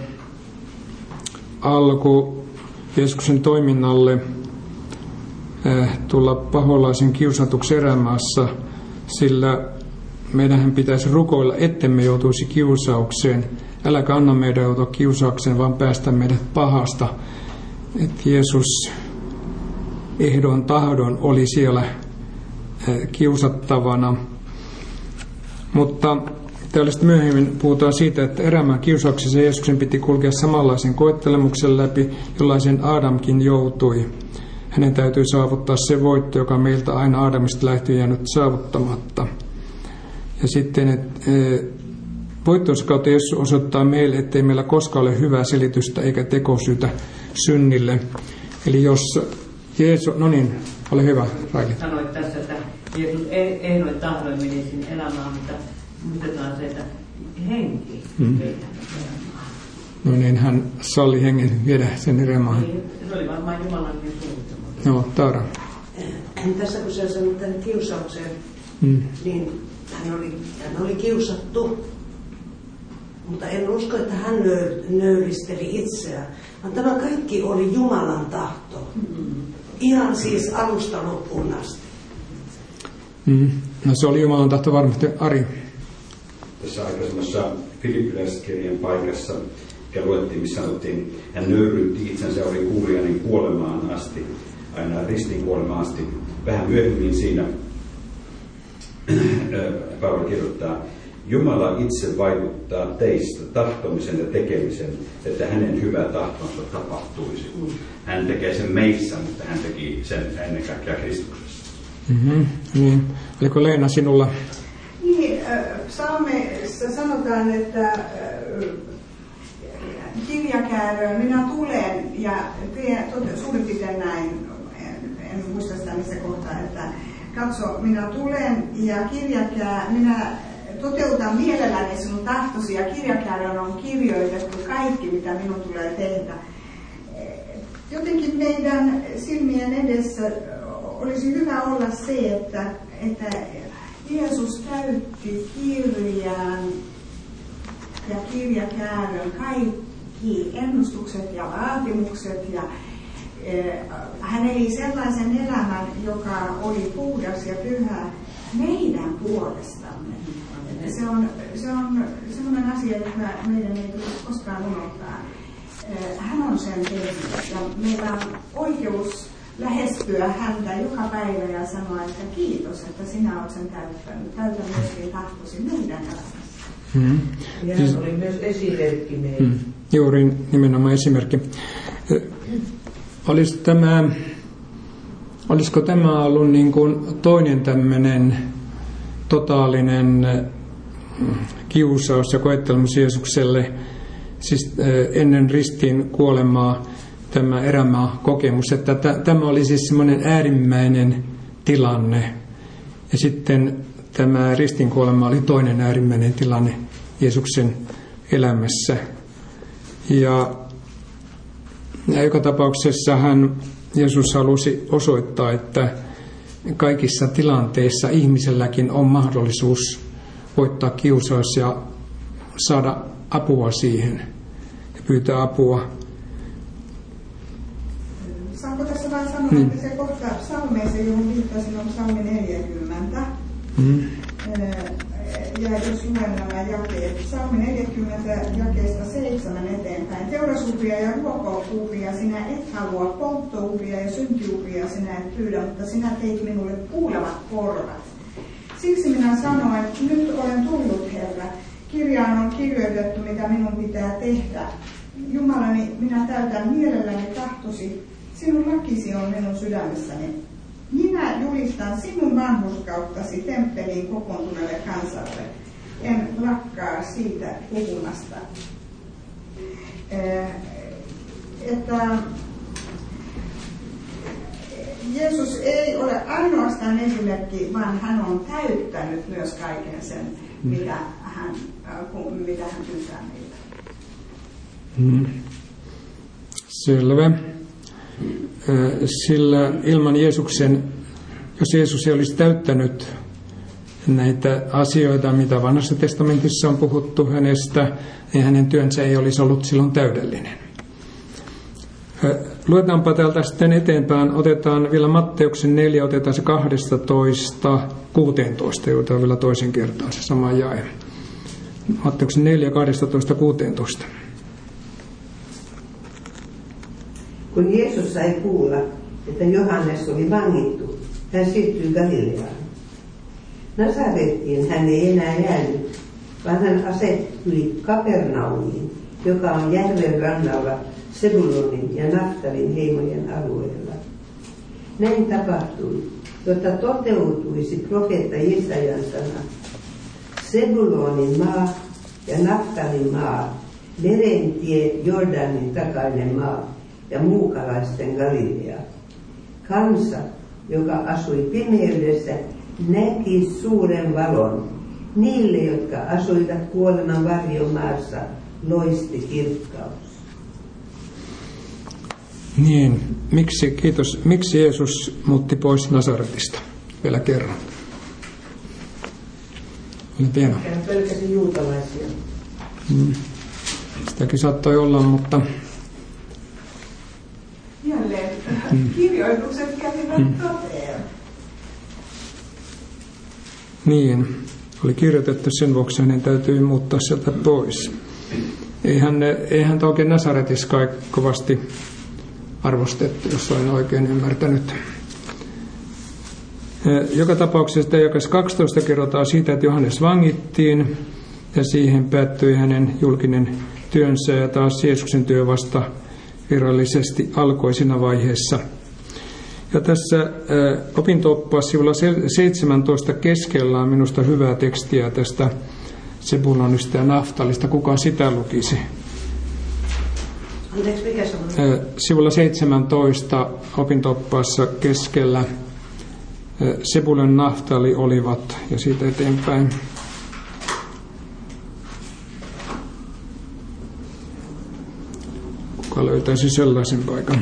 alku Jeesuksen toiminnalle äh, tulla paholaisen kiusatuksi erämaassa, sillä meidänhän pitäisi rukoilla, ettemme joutuisi kiusaukseen. Äläkä anna meidän joutua kiusaukseen, vaan päästä meidät pahasta. Että Jeesus ehdon tahdon oli siellä kiusattavana. Mutta täällä sitten myöhemmin puhutaan siitä, että erämaan kiusauksessa Jeesuksen piti kulkea samanlaisen koettelemuksen läpi, jollaisen Aadamkin joutui. Hänen täytyy saavuttaa se voitto, joka meiltä aina Aadamista lähtien jäänyt saavuttamatta. Ja sitten, että voittonsa kautta Jeesus osoittaa meille, ettei meillä koskaan ole hyvää selitystä eikä tekosyytä synnille. Eli jos Jeesus, no niin, ole hyvä, Raili. Sanoit tässä, että Jeesus ehdoin tahdoin meni sinne elämään, mutta muistetaan se, että henki mm. vei elämään. No niin, hän salli hengen viedä sen elämään. Se oli varmaan Jumalan suunnitelma. Joo, Taara. Tässä kun sä sanot tämän kiusaukseen, mm. niin hän oli, hän oli kiusattu, mutta en usko, että hän nöyristeli itseään, vaan tämä kaikki oli Jumalan tahto. Mm. Ihan siis alusta loppuun asti. Mm. No se oli Jumalan tahto varmasti. Ari. Tässä aikaisemmassa Filippiläiskirjan paikassa, mikä luettiin, missä sanottiin, hän nöyryytti itsensä, oli kuulijainen kuolemaan asti, aina ristin kuolemaan asti. Vähän myöhemmin siinä Paavali kirjoittaa, Jumala itse vaikuttaa teistä tahtomisen ja tekemisen, että hänen hyvä tahtonsa tapahtuisi. Hän tekee sen meissä, mutta hän teki sen ennen kaikkea Kristuksessa. Mm-hmm. Niin. Oliko Leena sinulla? Niin, psalmeissa sanotaan, että kirjakääröön minä tulen ja teen suurin piirtein näin, en, en muista sitä missä kohtaa, että katso, minä tulen ja kirjakää, minä toteutan mielelläni sinun tahtosi ja kirjakääröön on kirjoitettu kaikki, mitä minun tulee tehdä. Jotenkin meidän silmien edessä olisi hyvä olla se, että, että Jeesus käytti kirjan ja kirjakäärön kaikki ennustukset ja vaatimukset ja eh, hän eli sellaisen elämän, joka oli puhdas ja pyhä meidän puolestamme. Se on, se on sellainen asia, että meidän ei tulisi koskaan unohtaa. Eh, hän on sen tehnyt ja meillä on oikeus lähestyä häntä joka päivä ja sanoa, että kiitos, että sinä olet sen täyttänyt. Täytä myöskin tahtosi meidän elämässä. Mm. Ja hän oli myös esimerkki meille. Mm. Juuri nimenomaan esimerkki. Olis tämä, olisiko tämä ollut niin kuin toinen tämmöinen totaalinen kiusaus ja koettelemus Jeesukselle, siis ennen ristin kuolemaa, tämä erämaa kokemus, että t- tämä oli siis semmoinen äärimmäinen tilanne. Ja sitten tämä ristinkuolema oli toinen äärimmäinen tilanne Jeesuksen elämässä. Ja, ja joka tapauksessa hän, Jeesus halusi osoittaa, että kaikissa tilanteissa ihmiselläkin on mahdollisuus voittaa kiusaus ja saada apua siihen ja pyytää apua. Saanko tässä vain sanoa, mm. että se kohta psalmeissa, johon viittasin, on psalmi neljäkymmentä. Mm. Ja jos luen nämä jakeet, psalmi neljäkymmentä jakeesta seitsemän eteenpäin. Teurasuhria ja ruokouhria sinä et halua, polttouhria ja syntiuhria sinä et pyydä, mutta sinä teit minulle kuulevat korvat. Siksi minä sanoin, nyt olen tullut, Herra. Kirjaan on kirjoitettu, mitä minun pitää tehdä. Jumalani, minä täytän mielelläni tahtosi. Sinun lakisi on minun sydämessäni. Minä julistan sinun vanhurskauttasi temppeliin kokoontuneelle kansalle. En lakkaa siitä puhumasta. Että Jeesus ei ole ainoastaan esimerkki, vaan hän on täyttänyt myös kaiken sen, mitä hän, mitä hän pyytää meiltä. Mm. Selvä. Sillä ilman Jeesuksen, jos Jeesus ei olisi täyttänyt näitä asioita, mitä Vanhassa testamentissa on puhuttu hänestä, niin hänen työnsä ei olisi ollut silloin täydellinen. Luetaanpa täältä sitten eteenpäin. Otetaan vielä Matteuksen neljä, otetaan se kaksitoista kuusitoista, jota vielä toisen kertaan se sama jae. Matteuksen neljä, kaksitoista kuusitoista. Kun Jeesus sai kuulla, että Johannes oli vangittu, hän siirtyi Galileaan. Nasarettiin hän ei enää jäänyt, vaan hän asettui Kapernaumiin, joka on järven rannalla Sebulonin ja Naftalin heimojen alueella. Näin tapahtui, jotta toteutuisi profeetta Jesajan sana. Sebulonin maa ja Naftalin maa, merentie Jordanin takainen maa ja muukalaisten Galilea. Kansa, joka asui pimeydessä, näki suuren valon. Niille, jotka asuivat kuoleman varjomaassa, loisti kirkkaus. Niin, miksi, kiitos. Miksi Jeesus muutti pois Nasaretista? Vielä kerran. Oli pieno. Hän pelkäsi juutalaisia. Hmm. Sitäkin saattoi olla, mutta... Jälleen hmm. kirjoitukset kävivät hmm. toteen. Niin, oli kirjoitettu sen vuoksi, hänen täytyy muuttaa sieltä pois. Eihän, eihän oikein Nasaretissa kai kovasti arvostettu, jos olen oikein ymmärtänyt. Joka tapauksessa jakeessa kaksitoista kerrotaan siitä, että Johannes vangittiin ja siihen päättyi hänen julkinen työnsä ja taas Jeesuksen työ vasta virallisesti alkoi siinä vaiheessa. Ja tässä opinto-oppaassa sivulla seitsemäntoista keskellä on minusta hyvää tekstiä tästä Sebulonista ja Naftalista. Kuka sitä lukisi? Anteeksi, mikä se on? Sivulla seitsemäntoista opinto-oppaassa keskellä Sebulon Naftali olivat ja siitä eteenpäin. Kuka löytäisi sellaisen paikan?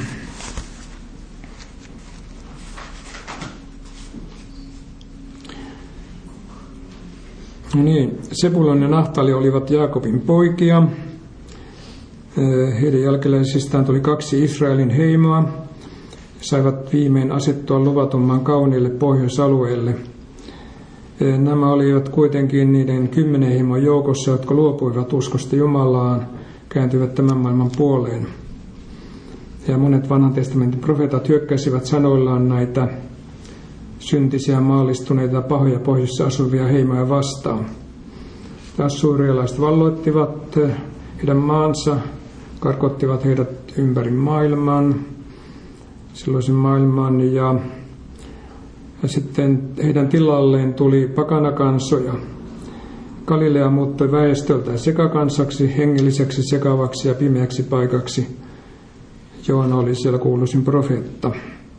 No niin, Sebulon ja Naftali olivat Jaakobin poikia. Heidän jälkeläisistään tuli kaksi Israelin heimoa. Saivat viimein asettua luvatun maan kauniille pohjoisalueelle. Nämä olivat kuitenkin niiden kymmenen heimon joukossa, jotka luopuivat uskosta Jumalaan, kääntyivät tämän maailman puoleen. Ja monet vanhan testamentin profeetat hyökkäsivät sanoillaan näitä syntisiä, maallistuneita, pahoja pohjoissa asuvia heimoja vastaan. Assyrialaiset valloittivat heidän maansa, karkottivat heidät ympäri maailman, silloisen maailman, ja, ja sitten heidän tilalleen tuli pakanakansoja. Galilea muuttui väestöltään sekakansaksi, hengelliseksi, sekavaksi ja pimeäksi paikaksi. Joona oli siellä kuuluisin profeetta.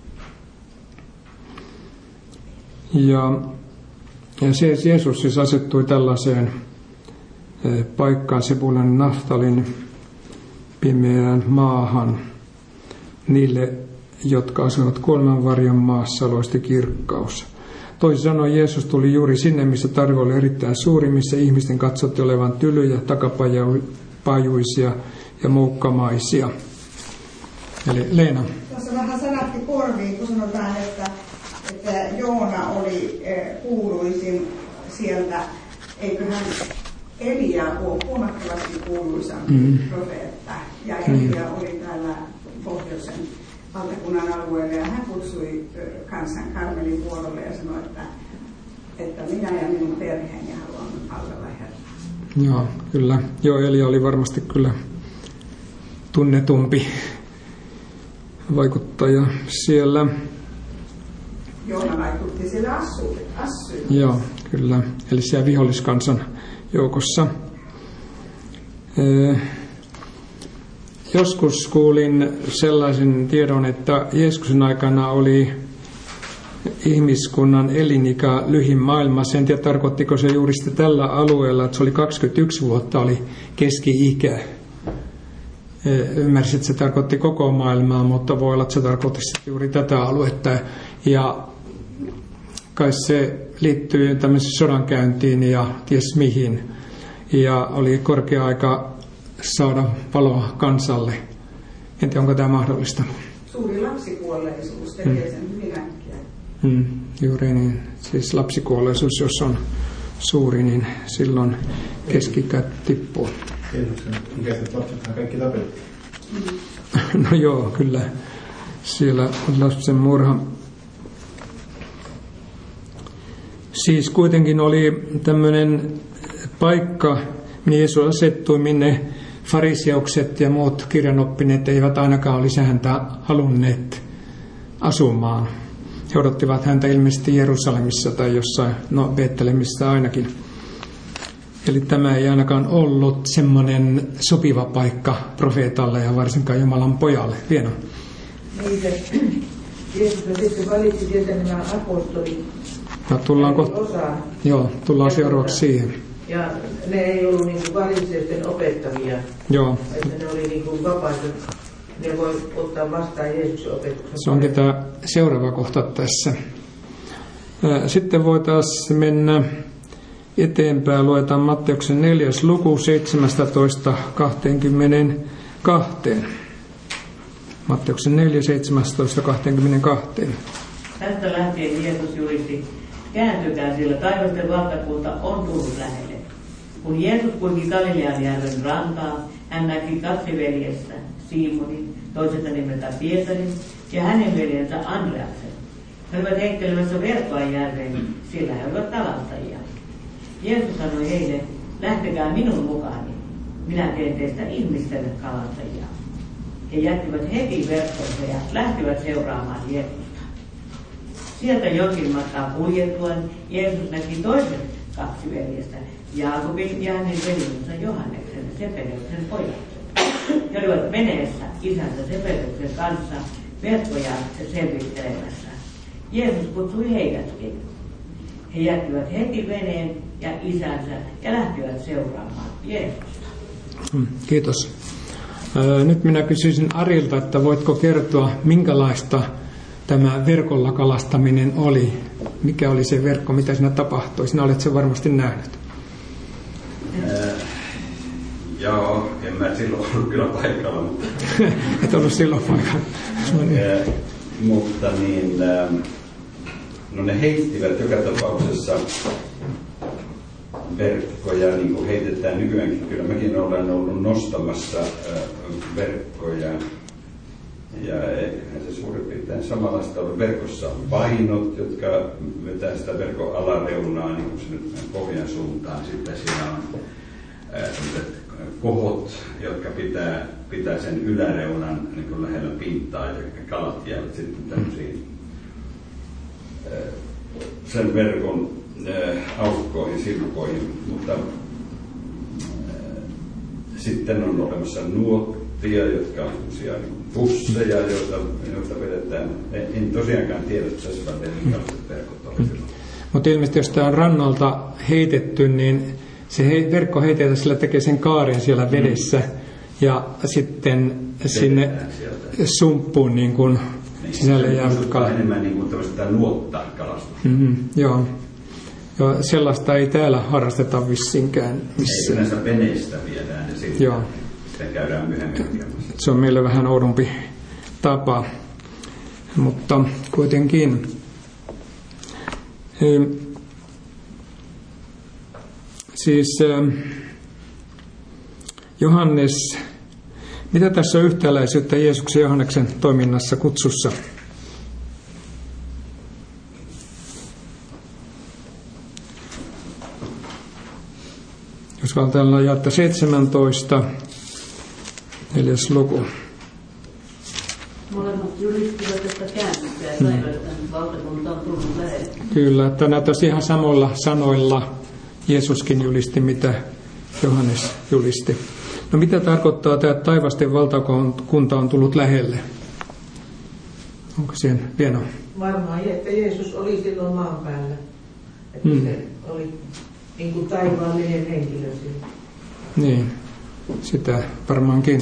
Ja, ja se Jeesus siis asettui tällaiseen paikkaan Sebulon Naftalin pimeään maahan. Niille, jotka asuvat kuoleman varjon maassa, loisti kirkkaus. Toisin sanoen Jeesus tuli juuri sinne, missä tarve oli erittäin suuri, missä ihmisten katsottiin olevan tylyjä, takapajuisia ja moukkamaisia. Eli Leena. Tuossa vähän sanatti korviin, kun sanotaan, että, että Joona oli kuuluisin sieltä. Eiköhän Elia ole huomattavasti kuuluisampi mm. profeetta. Ja Elia mm. oli täällä pohjoisen valtakunnan alueella ja hän kutsui kansan Karmelin puolelle ja sanoi, että, että minä ja minun perheeni haluan palvella Herraa. Joo, kyllä. Joo, Elia oli varmasti kyllä tunnetumpi vaikuttaja siellä. Joona vaikutti siellä Assyyn. Joo, kyllä. Eli siellä viholliskansan joukossa. Ee, joskus kuulin sellaisen tiedon, että Jeesuksen aikana oli ihmiskunnan elinikä lyhin maailmassa. En tiedä, tarkoittiko se juuri sitä tällä alueella, että se oli kaksikymmentäyksi vuotta oli keski-ikä. Ymmärsin, että se tarkoitti koko maailmaa, mutta voi olla, että se tarkoitti juuri tätä aluetta. Ja kai se liittyy tämmöiseen sodankäyntiin ja ties mihin. Ja oli korkea aika saada valoa kansalle. En tiedä, onko tämä mahdollista. Suuri lapsikuolleisuus tekee sen hyvin äkkiä. Mm, juuri niin. Siis lapsikuolleisuus, jos on suuri, niin silloin keski-ikä tippuu. Jeesuksen ikäiset lapsethan kaikki tapettiin. No joo, kyllä. Siellä on lapsen murha. Siis kuitenkin oli tämmöinen paikka, minne Jeesus asettui, minne fariseukset ja muut kirjanoppineet eivät ainakaan olisi häntä halunneet asumaan. He odottivat häntä ilmeisesti Jerusalemissa tai jossain, no Beetleemissä ainakin. Eli tämä ei ainakaan ollut semmoinen sopiva paikka profeetalle ja varsinkaan Jumalan pojalle. Hieno. Niitä Jeesus sitten valitsi sieltä nämä apostolit. No, tullaan kohta. Joo, tullaan seuraavaksi siihen. Ja ne ei ollut niin kuin fariseisten opettamia. Joo. Että ne oli niin kuin vapaita. Ne voi ottaa vastaan Jeesuksen opetuksen. Se onkin tämä seuraava kohta tässä. Sitten voitaisiin mennä eteenpäin. Luetaan Matteuksen neljäs luku seitsemästoista kaksikymmentäkaksi. Matteuksen neljä seitsemästoista kaksikymmentäkaksi. Tästä lähtien Jeesus julisti, kääntykää, sillä taivasten valtakunta on tullut lähelle. Kun Jeesus kulki Galilean järven rantaan, hän näki kaksi veljestä, Simonin, toisesta nimeltä Pietarin, ja hänen veljensä Andreaksen. He olivat heittelemässä verkkoa järveen, sillä he olivat kalastajia. Jeesus sanoi heille, lähtekää minun mukaani, minä teen teistä ihmisten kalastajia. He jättivät heti verkkonsa ja lähtivät seuraamaan Jeesusta. Sieltä jokin matkaa kuljetuen Jeesus näki toiset kaksi veljestä, Jaakobin ja hänen veljensä Johanneksen ja Sebedeuksen pojat. He olivat veneessä isänsä Sebedeuksen kanssa verkkoja selvittelemässä. Jeesus kutsui heidätkin. He jättivät heti veneen ja isänsä ja lähtivät seuraamaan Jeesusta. Kiitos. Nyt minä kysyisin Arilta, että voitko kertoa, minkälaista tämä verkolla kalastaminen oli? Mikä oli se verkko, mitä siinä tapahtui? Sinä olet sen varmasti nähnyt. Äh, joo, en mä silloin ollut kyllä paikalla. Mutta et ollut silloin paikalla. No niin. äh, mutta niin, äh, no ne heittivät joka tapauksessa verkkoja, niin kuin heitetään nykyäänkin. Kyllä mäkin olen ollut nostamassa äh, verkkoja. Ja eihän se suurin piirtein samanlaista ole. Verkossa on painot, jotka vetää sitä verkon alareunaa niin kuin sinne pohjan suuntaan. Sitten siinä on äh, kohot, jotka pitää, pitää sen yläreunan niin kuin lähellä pintaa, ja kalat jäävät sitten tämmöisiin äh, sen verkon äh, aukkoihin, silkoihin. Mutta äh, sitten on olemassa nuottia, jotka on sellaisia niin busseja, joita, joita vedetään. En, en tosiaankaan tiedä, että tässä on minkälaiset verkot oli silloin. Mutta ilmeisesti jos tämä on rannalta heitetty, niin se he, verkko heitetään, sillä tekee sen kaaren siellä vedessä. Mm. Ja sitten vedetään sinne sieltä sumppuun niin kuin niin, sisälle jäävät kalat. Enemmän niin kuin tämmöistä nuottakalastusta. Mm-hmm, joo. joo. Sellaista ei täällä harrasteta vissinkään missään. Ei, näistä veneistä viedään ja sitten joo. Sitten käydään myöhemmin hakemassa. Se on meille vähän oudompi tapa, mutta kuitenkin. Siis Johannes, mitä tässä on yhtäläisyyttä Jeesuksen ja Johanneksen toiminnassa kutsussa? Jos valtaillaan jaetta seitsemäntoista, neljäs luku. Molemmat julistivat, että käännyttä ja taivaiden valtakunta on tullut lähelle. Kyllä, että näitä ihan samoilla sanoilla Jeesuskin julisti, mitä Johannes julisti. No mitä tarkoittaa tämä, että taivasten valtakunta on tullut lähelle? Onko siihen pieno? Varmaan, että Jeesus oli silloin maan päällä. Että hmm. se oli niin kuin taivaallinen henkilö silloin. Niin, sitä varmaankin.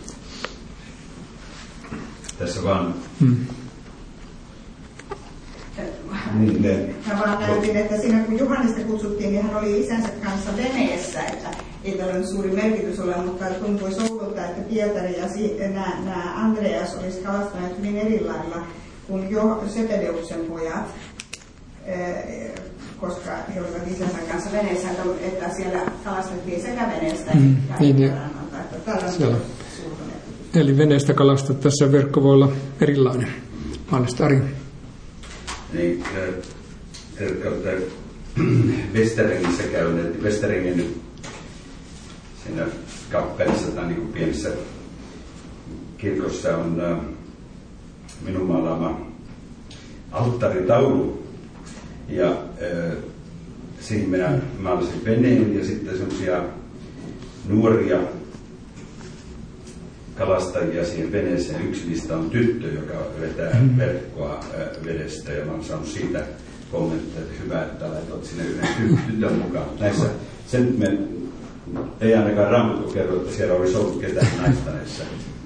Tässä vaan... Hmm. Niin, ne... Mä vaan näytin, että siinä kun Johannesta kutsuttiin, niin hän oli isänsä kanssa veneessä, että ei tällainen suuri merkitys ole, mutta tuntui soudulta, että Pietari ja si- nämä, nämä Andreas olisi kalastaneet hyvin eri lailla kuin jo Sebedeuksen pojat, koska he olivat isänsä kanssa veneessä, että siellä kalastettiin sekä veneestä mm, että niin, rannalta, että tällainen suurta merkitys. Eli veneestä kalastaa tässä verkko voi olla erilainen. Maallista Ari. Niin, te olette Westerengissä käyneet. Westerengin siinä kappelissa tai niin kuin pienessä kirkossa on äh, minun maalaama alttaritaulu. Ja äh, siihen minä maalasin veneen ja sitten semmoisia nuoria kalastajia siihen veneeseen. Yksi niistä on tyttö, joka vetää mm. verkkoa äh, vedestä, ja mä oon saanut siitä kommentteja, että hyvä, että laitat sinne yhden ty- tytön mukaan. Näissä, sen me ei ainakaan Raamattu kerro, että siellä olisi ollut ketään naista näissä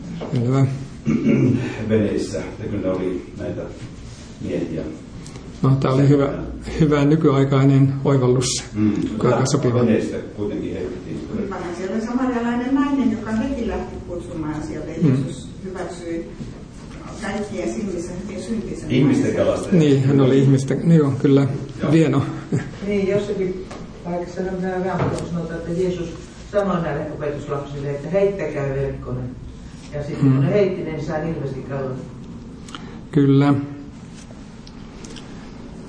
veneissä, ja kyllä ne oli näitä miehiä. No, tämä oli hyvä, hyvä nykyaikainen oivallus, mm. aika sopiva. Veneistä kuitenkin heitettiin. Siellä oli samarialainen nainen, joka heti lähti kutsumaan sieltä. Mm. Jeesus hyväksyi kaikkien silmissä hyvin syntisen. Ihmisten kalastajia. Niin, hän oli ihmisten, niin joo, kyllä, joo. Vieno. Niin, jossakin paikassa Raamatussa sanotaan, että Jeesus sanoi näille opetuslapsille, että heittäkää verkkonne. Ja sitten mm. kun ne heitti, ne saa ilmeisesti kalan. Kyllä.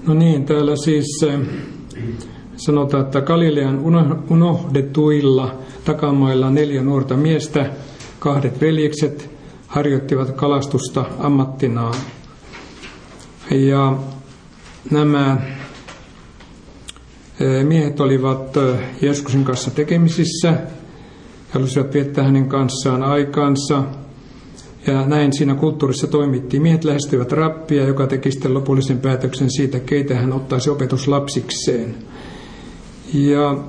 No niin, täällä siis sanotaan, että Galilean unohdetuilla takamailla neljä nuorta miestä, kahdet veljekset, harjoittivat kalastusta ammattinaan. Ja nämä miehet olivat Jeesuksen kanssa tekemisissä, halusivat viettää hänen kanssaan aikansa. Ja näin siinä kulttuurissa toimittiin. Miehet lähestyivät rabbia, joka teki sitten lopullisen päätöksen siitä, keitä hän ottaisi opetuslapsikseen. Ja,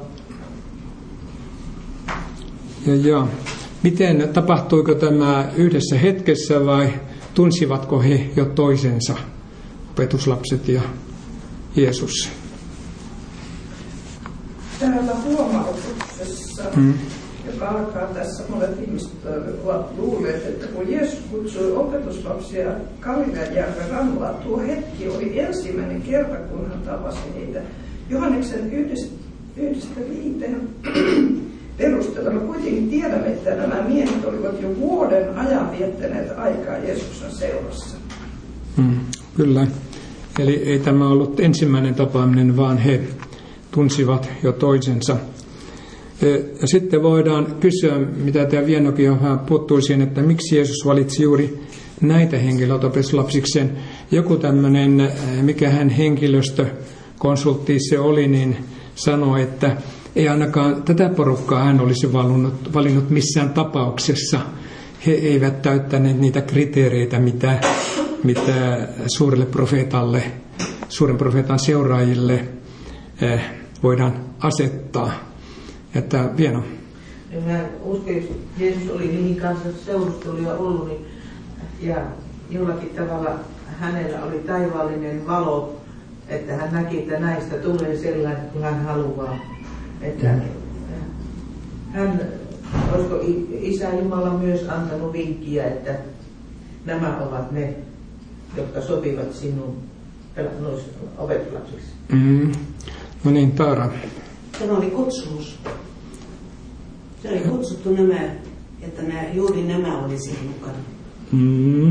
ja, ja miten tapahtuiko tämä yhdessä hetkessä vai tunsivatko he jo toisensa, opetuslapset ja Jeesus? Täällä huomautuksessa, hmm. joka alkaa tässä, monet ihmiset ovat luulleet, että kun Jeesus kutsui opetuslapsia Galilean järven rannalla, tuo hetki oli ensimmäinen kerta, kun hän tavasi heitä. Johanneksen yhdestä viiteen perusteella me kuitenkin tiedämme, että nämä miehet olivat jo vuoden ajan viettäneet aikaa Jeesuksen seurassa. Hmm, kyllä. Eli ei tämä ollut ensimmäinen tapaaminen, vaan he tunsivat jo toisensa. Ja sitten voidaan kysyä, mitä tämä Vienokin jo vähän puuttui siihen, että miksi Jeesus valitsi juuri näitä henkilöitä opetuslapsikseen. Joku tämmöinen, mikä hän henkilöstökonsultti se oli, niin sanoi, että ei ainakaan tätä porukkaa hän olisi valinnut, valinnut missään tapauksessa. He eivät täyttäneet niitä kriteereitä, mitä, mitä suurelle profeetalle, suuren profeetan seuraajille eh, voidaan asettaa. Että Vieno. Mä uskon, että Jeesus oli niihin kanssa seurustelija ollut, niin, ja jollakin tavalla hänellä oli taivaallinen valo, että hän näki, että näistä tulee sellainen, kun hän haluaa. Että mm. hän, olisiko Isä Jumala myös antanut vinkkiä, että nämä ovat ne, jotka sopivat sinun opetuslapsiksi. Mm. No niin, Taara. Tämä oli kutsumus. Se oli kutsuttu nämä, että nämä, juuri nämä oli siinä mukana. Mm.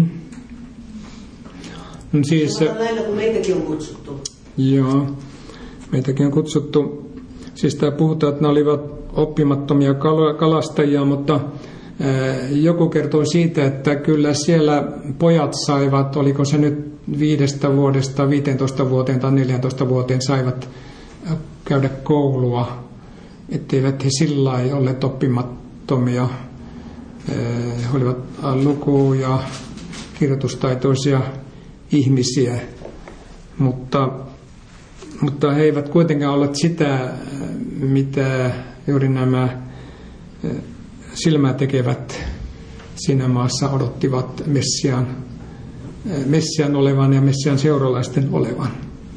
No siis, samalla lailla kuin meitäkin on kutsuttu. Joo, meitäkin on kutsuttu. Siis tämä puhutaan, että ne olivat oppimattomia kalastajia, mutta äh, joku kertoi siitä, että kyllä siellä pojat saivat, oliko se nyt viidestä vuodesta viiteentoista vuoteen tai neljääntoista vuoteen saivat käydä koulua, etteivät he sillä lailla olleet oppimattomia. He olivat luku- ja kirjoitustaitoisia ihmisiä, mutta, mutta he eivät kuitenkaan olleet sitä, mitä juuri nämä silmää tekevät siinä maassa odottivat Messian, Messian olevan ja Messian seuralaisten olevan.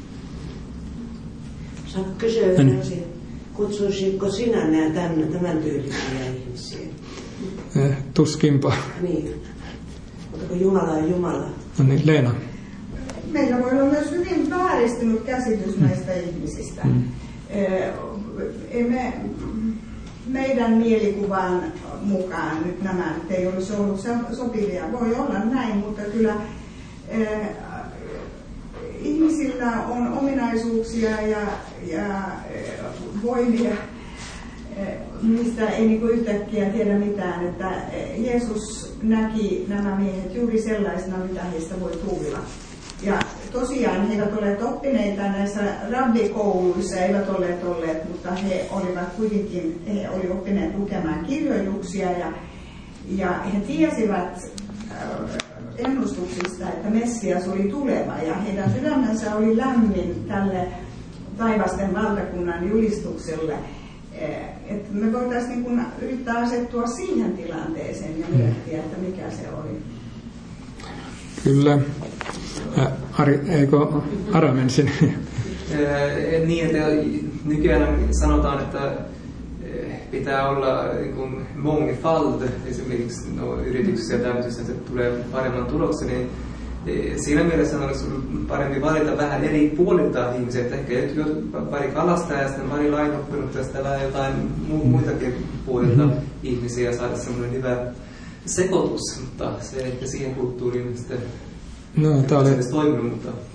Saanko kysyä yhden asian? Kutsuisitko sinä nämä tämän, tämän tyylisiä ihmisiä? Eh, tuskinpa. Niin. Mutta kun Jumala on Jumala. No niin, Leena. Meillä voi olla myös hyvin vääristynyt käsitys näistä mm. ihmisistä. Mm. Eh, me, meidän mielikuvan mukaan nyt nämä nyt ei olisi ollut sopivia. Voi olla näin, mutta kyllä eh, ihmisillä on ominaisuuksia ja, ja voimia, mistä ei niin kuin yhtäkkiä tiedä mitään. Että Jeesus näki nämä miehet juuri sellaisena, mitä heistä voi tulla. Ja tosiaan he eivät olleet oppineita näissä rabbikouluissa, eivät olleet olleet, mutta he olivat kuitenkin, he olivat oppineet lukemaan kirjoituksia ja, ja he tiesivät ennustuksista, että Messias oli tuleva ja heidän sydämensä oli lämmin tälle taivasten valtakunnan julistukselle. Että me voitaisiin niin kuin yrittää asettua siihen tilanteeseen ja miettiä, että mikä se oli. Kyllä. Ari, eikö Ara mensin? Niin, että nykyään sanotaan, että pitää olla niin mångfald esimerkiksi no, yrityksissä ja tämmöisissä, että tulee paremman tuloksen, niin siinä mielessä olisi parempi valita vähän eri puolilta ihmisiä, että ehkä pari kalastaa ja sitten pari lainoppinut ja sitten vähän jotain mu- muitakin puolilta mm-hmm. ihmisiä ja saada semmoinen hyvä sekoitus, mutta se ehkä siihen kulttuuriin sitten no, tämä oli, toiminut, mutta...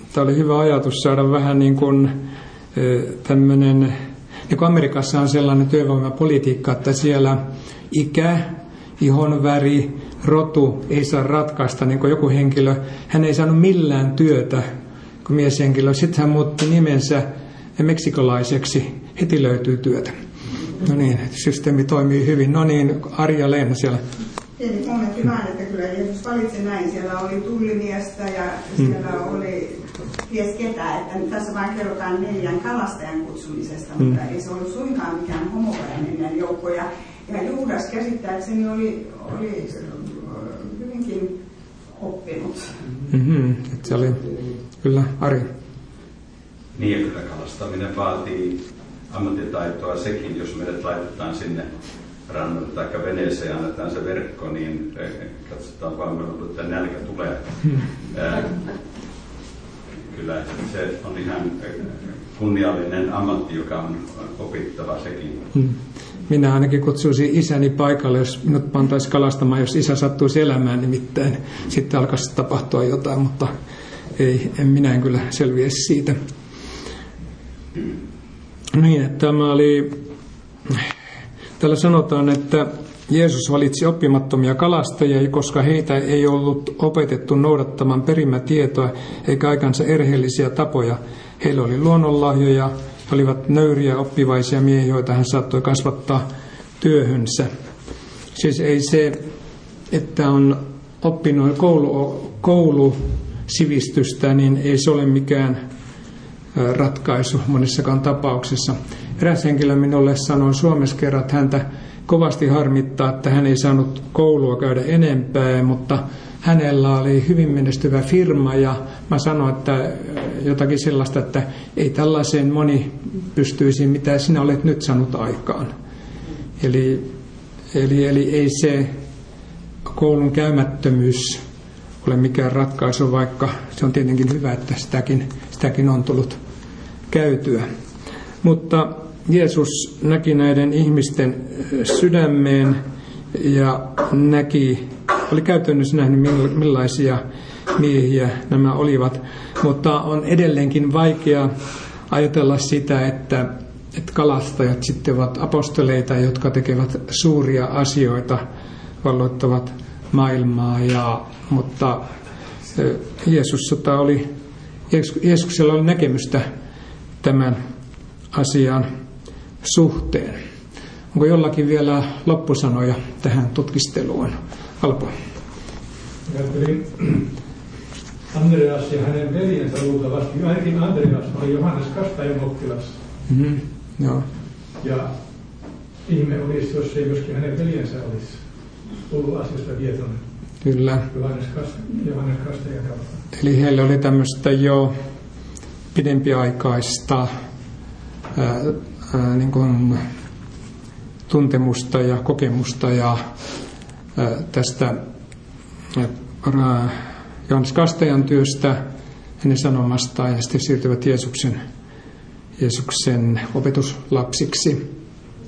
tämä oli hyvä ajatus saada vähän niin kuin tämmöinen, niin kuin Amerikassa on sellainen työvoimapolitiikka, että siellä ikä, ihonväri, rotu ei saa ratkaista, niin kuin joku henkilö, hän ei saanut millään työtä kuin mieshenkilö. Sitten hän muutti nimensä meksikolaiseksi, heti löytyy työtä. No niin, systeemi toimii hyvin. No niin, Arja Leena siellä. Pieni kommentti vaan, että kyllä Jeesus valitsi näin. Siellä oli tullimiestä ja siellä hmm. oli ties ketä, että tässä vain kerrotaan neljän kalastajan kutsumisesta, hmm. mutta ei se ollut suinkaan mikään homogeneinen joukko. Ja, ja Juudas käsittääkseni oli, oli hyvinkin oppinut. Mm-hmm. Se oli kyllä Ari. Niin, ja kyllä kalastaminen vaatii ammattitaitoa sekin, jos meidät laitetaan sinne rannalle tai veneeseen ja annetaan se verkko, niin katsotaan valmiudella, että nälkä tulee. Hmm. Ää, kyllä se on ihan kunniallinen ammatti, joka on opittava sekin. Hmm. Minä ainakin kutsuisin isäni paikalle, jos minut pantaisi kalastamaan, jos isä sattuisi elämään nimittäin. Sitten alkaisi tapahtua jotain, mutta ei, en minä en kyllä selviä siitä. Niin, että tämä oli, täällä sanotaan, että Jeesus valitsi oppimattomia kalastajia, koska heitä ei ollut opetettu noudattamaan perimätietoa eikä aikansa erheellisiä tapoja. Heillä oli luonnonlahjoja, he olivat nöyriä, oppivaisia miehiä, joita hän saattoi kasvattaa työhönsä. Siis ei se, että on oppinut koulu, koulusivistystä, niin ei se ole mikään ratkaisu monessakaan tapauksessa. Eräs henkilö minulle sanoi Suomessa kerran, että häntä kovasti harmittaa, että hän ei saanut koulua käydä enempää, mutta hänellä oli hyvin menestyvä firma ja mä sanoin, että jotakin sellaista, että ei tällaiseen moni pystyisi, mitä sinä olet nyt saanut aikaan. Eli, eli, eli ei se koulun käymättömyys ole mikään ratkaisu, vaikka se on tietenkin hyvä, että sitäkin, sitäkin on tullut käytyä. Mutta Jeesus näki näiden ihmisten sydämeen ja näki, oli käytännössä nähnyt millaisia miehiä nämä olivat, mutta on edelleenkin vaikea ajatella sitä, että, että kalastajat sitten ovat apostoleita, jotka tekevät suuria asioita, valloittavat maailmaa, ja, mutta Jeesus sota oli, Jeesuksella oli näkemystä tämän asian suhteen. Onko jollakin vielä loppusanoja tähän tutkisteluun? Alpo. Ajattelin Andreas ja hänen veljensä luultavasti. Ainakin Andreas oli Johannes Kastajan oppilas. Mm-hmm. Joo. Ja ihme olisi, jos ei myöskin hänen veljensä olisi ollut asiasta tietoinen. Kyllä. Johannes, Kast- Johannes Kastajan kautta. Eli heillä oli tämmöistä jo pidempiaikaista ää, ää, niin kuin tuntemusta ja kokemusta ja ää, tästä ää, Johannes Kastajan työstä, hänen sanomastaan, ja sitten siirtyvät Jeesuksen, Jeesuksen opetuslapsiksi.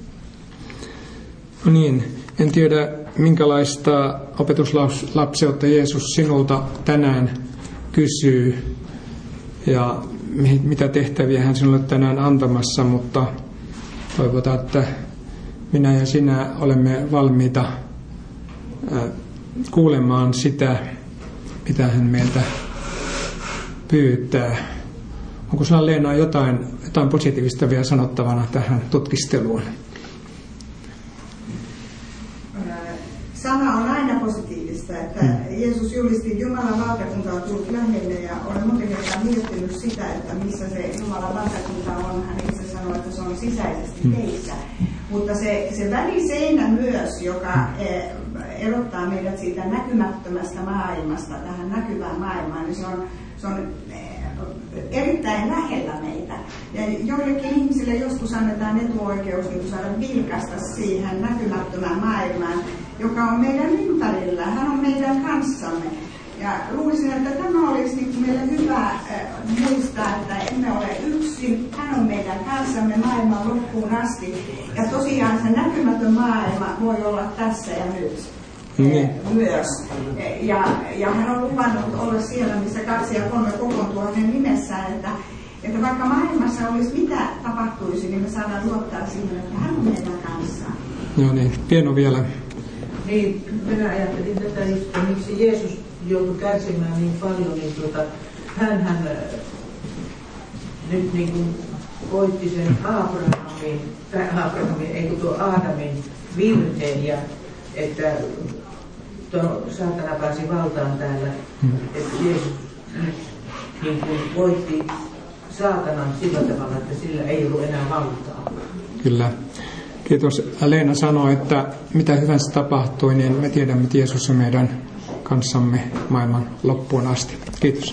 No niin, en tiedä minkälaista opetuslapseutta Jeesus sinulta tänään kysyy ja mitä tehtäviä hän sinulle tänään antamassa, mutta toivotaan, että minä ja sinä olemme valmiita kuulemaan sitä, mitä hän meiltä pyytää. Onko sinulla, Leena, jotain, jotain positiivista vielä sanottavana tähän tutkisteluun? Sana on aina positiivista, että hmm. Jeesus julisti Jumalan valtakunta on tullut lähelle, ja olen monta kertaa miettinyt sitä, että missä se Jumalan valtakunta on. Hän itse sanoi, että se on sisäisesti hmm. teissä. Mutta se, se väliseinä myös, joka erottaa meidät siitä näkymättömästä maailmasta tähän näkyvään maailmaan, niin se on, se on erittäin lähellä meitä. Ja joillekin ihmisille joskus annetaan etuoikeus niin saada vilkasta siihen näkymättömään maailmaan, joka on meidän ympärillä. Hän on meidän kanssamme. Ja luulisin, että tämä olisi niin meille hyvä äh, muistaa, että emme ole yksin. Hän on meidän kanssamme maailman loppuun asti. Ja tosiaan se näkymätön maailma voi olla tässä ja nyt. mm. myös. Ja, ja hän on luvannut olla siellä, missä kaksi ja kolme kokoontuu hänen nimessään, että, että vaikka maailmassa olisi mitä tapahtuisi, niin me saadaan luottaa siihen, että hän on meidän kanssaan. Joo niin, pieno vielä. Niin, minä ajattelin tätä just, että miksi Jeesus joutui kärsimään niin paljon, niin tuota, hän, hän nyt niin kuin voitti sen Abrahamin, tai Abrahamin, ei kun tuo Aadamin virheen, ja että tuo saatana pääsi valtaan täällä, hmm. että Jeesus nyt niin kuin voitti saatanan sillä tavalla, että sillä ei ollut enää valtaa. Kyllä. Kiitos. Leena sanoi, että mitä hyvänsä tapahtui, niin me tiedämme, että Jeesus on meidän kanssamme maailman loppuun asti. Kiitos.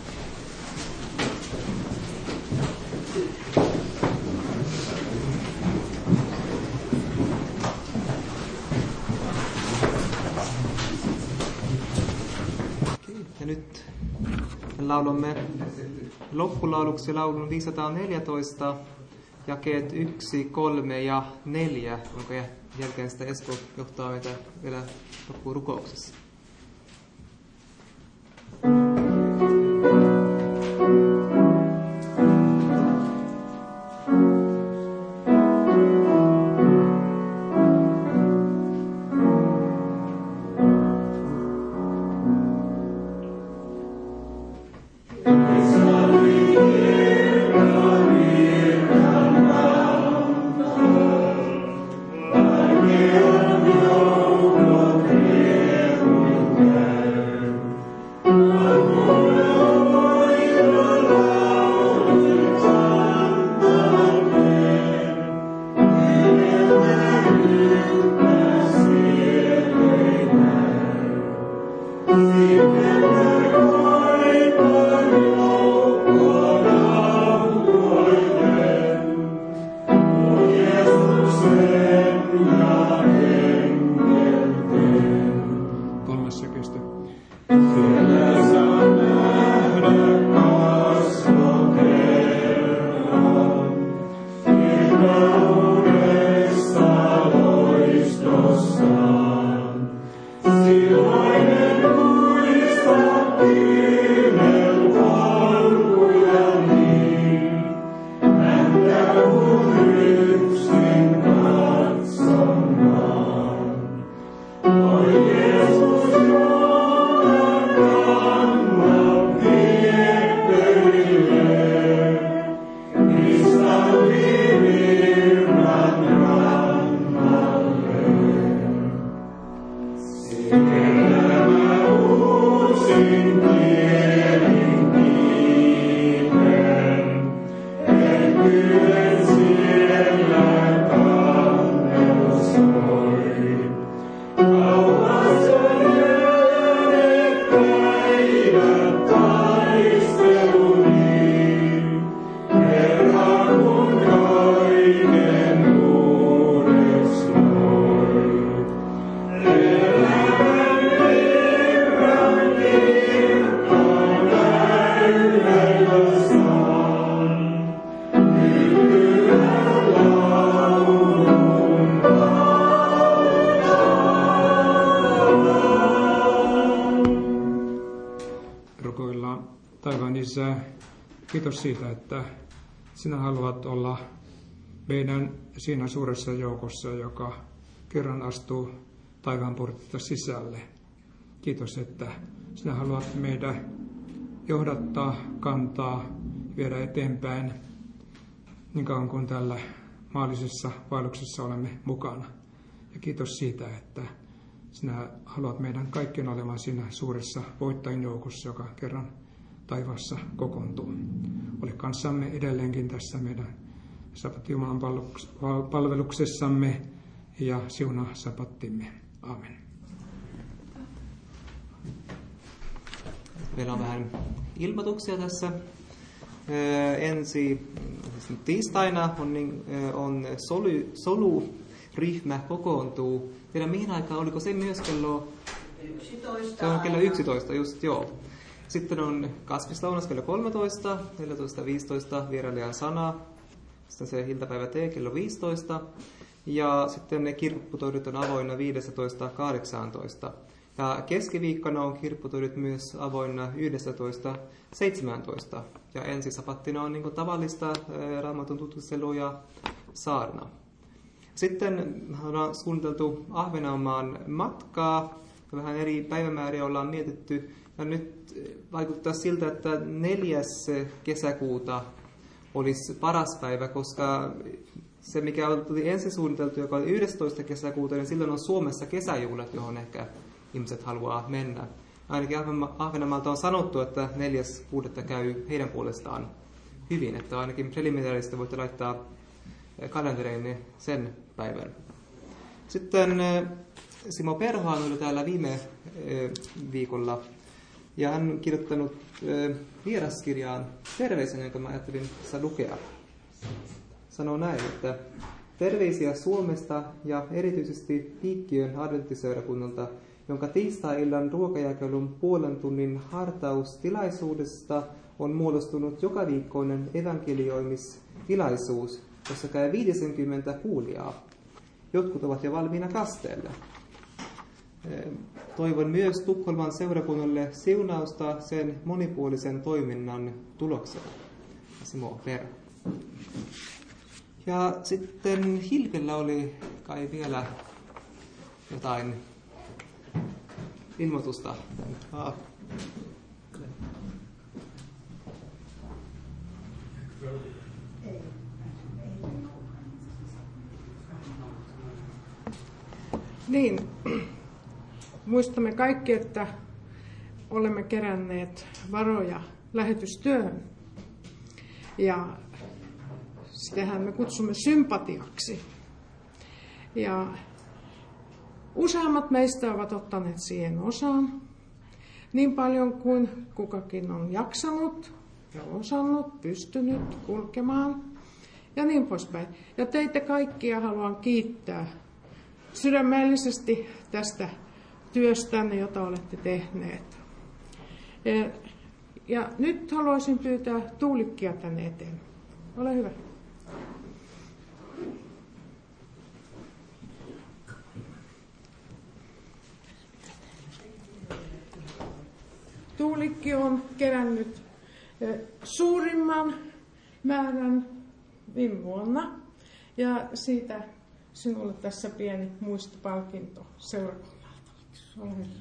Ja nyt laulamme loppulauluksi laulun viisisataaneljätoista. Jakeet yksi, kolme ja neljä, jonka jälkeen sitä Esko johtaa meitä vielä loppuun rukouksessa. Kiitos siitä, että sinä haluat olla meidän siinä suuressa joukossa, joka kerran astuu taivaan portista sisälle. Kiitos, että sinä haluat meidän johdattaa, kantaa, viedä eteenpäin niin kauan kuin tällä maallisessa vaelluksessa olemme mukana. Ja kiitos siitä, että sinä haluat meidän kaikkien olemaan siinä suuressa voittajien joukossa, joka kerran taivaassa kokoontuu. Ole kanssamme edelleenkin tässä meidän Sabat-Jumalan palveluksessamme ja siunaa sapattimme. Aamen. Meillä on vähän ilmoituksia tässä. Öö, ensi tiistaina on, on solu, soluryhmä kokoontuu. Tiedä mihin aikaan, oliko se myös kello yksitoista? Se on kello yksitoista, just joo. Sitten on kasvislounas kello kolmetoista, neljätoista viisitoista vierailijan sana. Sitten se iltapäivä tee kello viisitoista. Ja sitten ne kirpputourit on avoinna viidestoista kahdeksaantoista. Ja keskiviikkona on kirpputourit myös avoinna yhdestoista seitsemääntoista. Ja ensisapattina on niin kuin tavallista Raamatun tutkiskelua ja saarna. Sitten on suunniteltu Ahvenanmaan matkaa. Vähän eri päivämääriä ollaan mietitty. Ja nyt vaikuttaa siltä, että neljäs kesäkuuta olisi paras päivä, koska se, mikä oli ensin suunniteltu, joka oli yhdestoista kesäkuuta, niin silloin on Suomessa kesäjuhlat, johon ehkä ihmiset haluaa mennä. Ainakin Ahvenanmaalta on sanottu, että neljäs kuudetta käy heidän puolestaan hyvin, että ainakin preliminaarisesti voitte laittaa kalentereihin sen päivän. Sitten Simo Perhohan oli täällä viime viikolla, ja hän on kirjoittanut vieraskirjaan terveisen, jonka mä ajattelin saa lukea. Sanoo näin, että terveisiä Suomesta ja erityisesti Piikkiön adventtiseurakunnalta, jonka tiistai-illan ruokajakelun puolen tunnin hartaustilaisuudesta on muodostunut joka viikkoinen evankelioimistilaisuus, jossa käy viisikymmentä kuulijaa. Jotkut ovat jo valmiina kasteelle. Toivon myös Tukholman seurakunnalle siunausta sen monipuolisen toiminnan tuloksena. Simo Perho. Ja sitten Hilpillä oli kai vielä jotain ilmoitusta. Ah. Niin, muistamme kaikki, että olemme keränneet varoja lähetystyöhön. Ja sitähän me kutsumme sympatiaksi. Ja useammat meistä ovat ottaneet siihen osaan niin paljon kuin kukakin on jaksanut ja osannut, pystynyt kulkemaan ja niin poispäin. Ja teitä kaikkia haluan kiittää sydämellisesti tästä työstänne, jota olette tehneet. Ja, ja nyt haluaisin pyytää Tuulikkia tänne eteen. Ole hyvä. Tuulikki on kerännyt suurimman määrän viime vuonna ja siitä sinulle tässä pieni muistopalkinto seurakunnalta. Ole hyvä.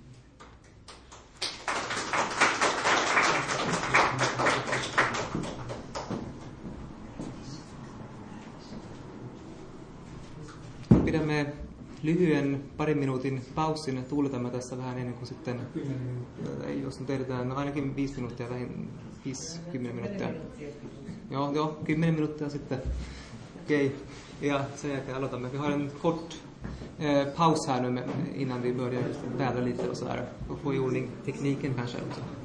Pidämme lyhyen parin minuutin paussin ja tuuletamme tässä vähän ennen kuin sitten, ei, jos nyt tehdään no ainakin viisi minuuttia, vähin viisi, kymmenen minuuttia. Joo, joo, kymmenen minuuttia sitten. Okej, okay. Ja sen jälkeen aloitamme. Vi har en kort eh, paus här nu innan vi börjar bära lite och sådär. Och få i ordning tekniken kanske också.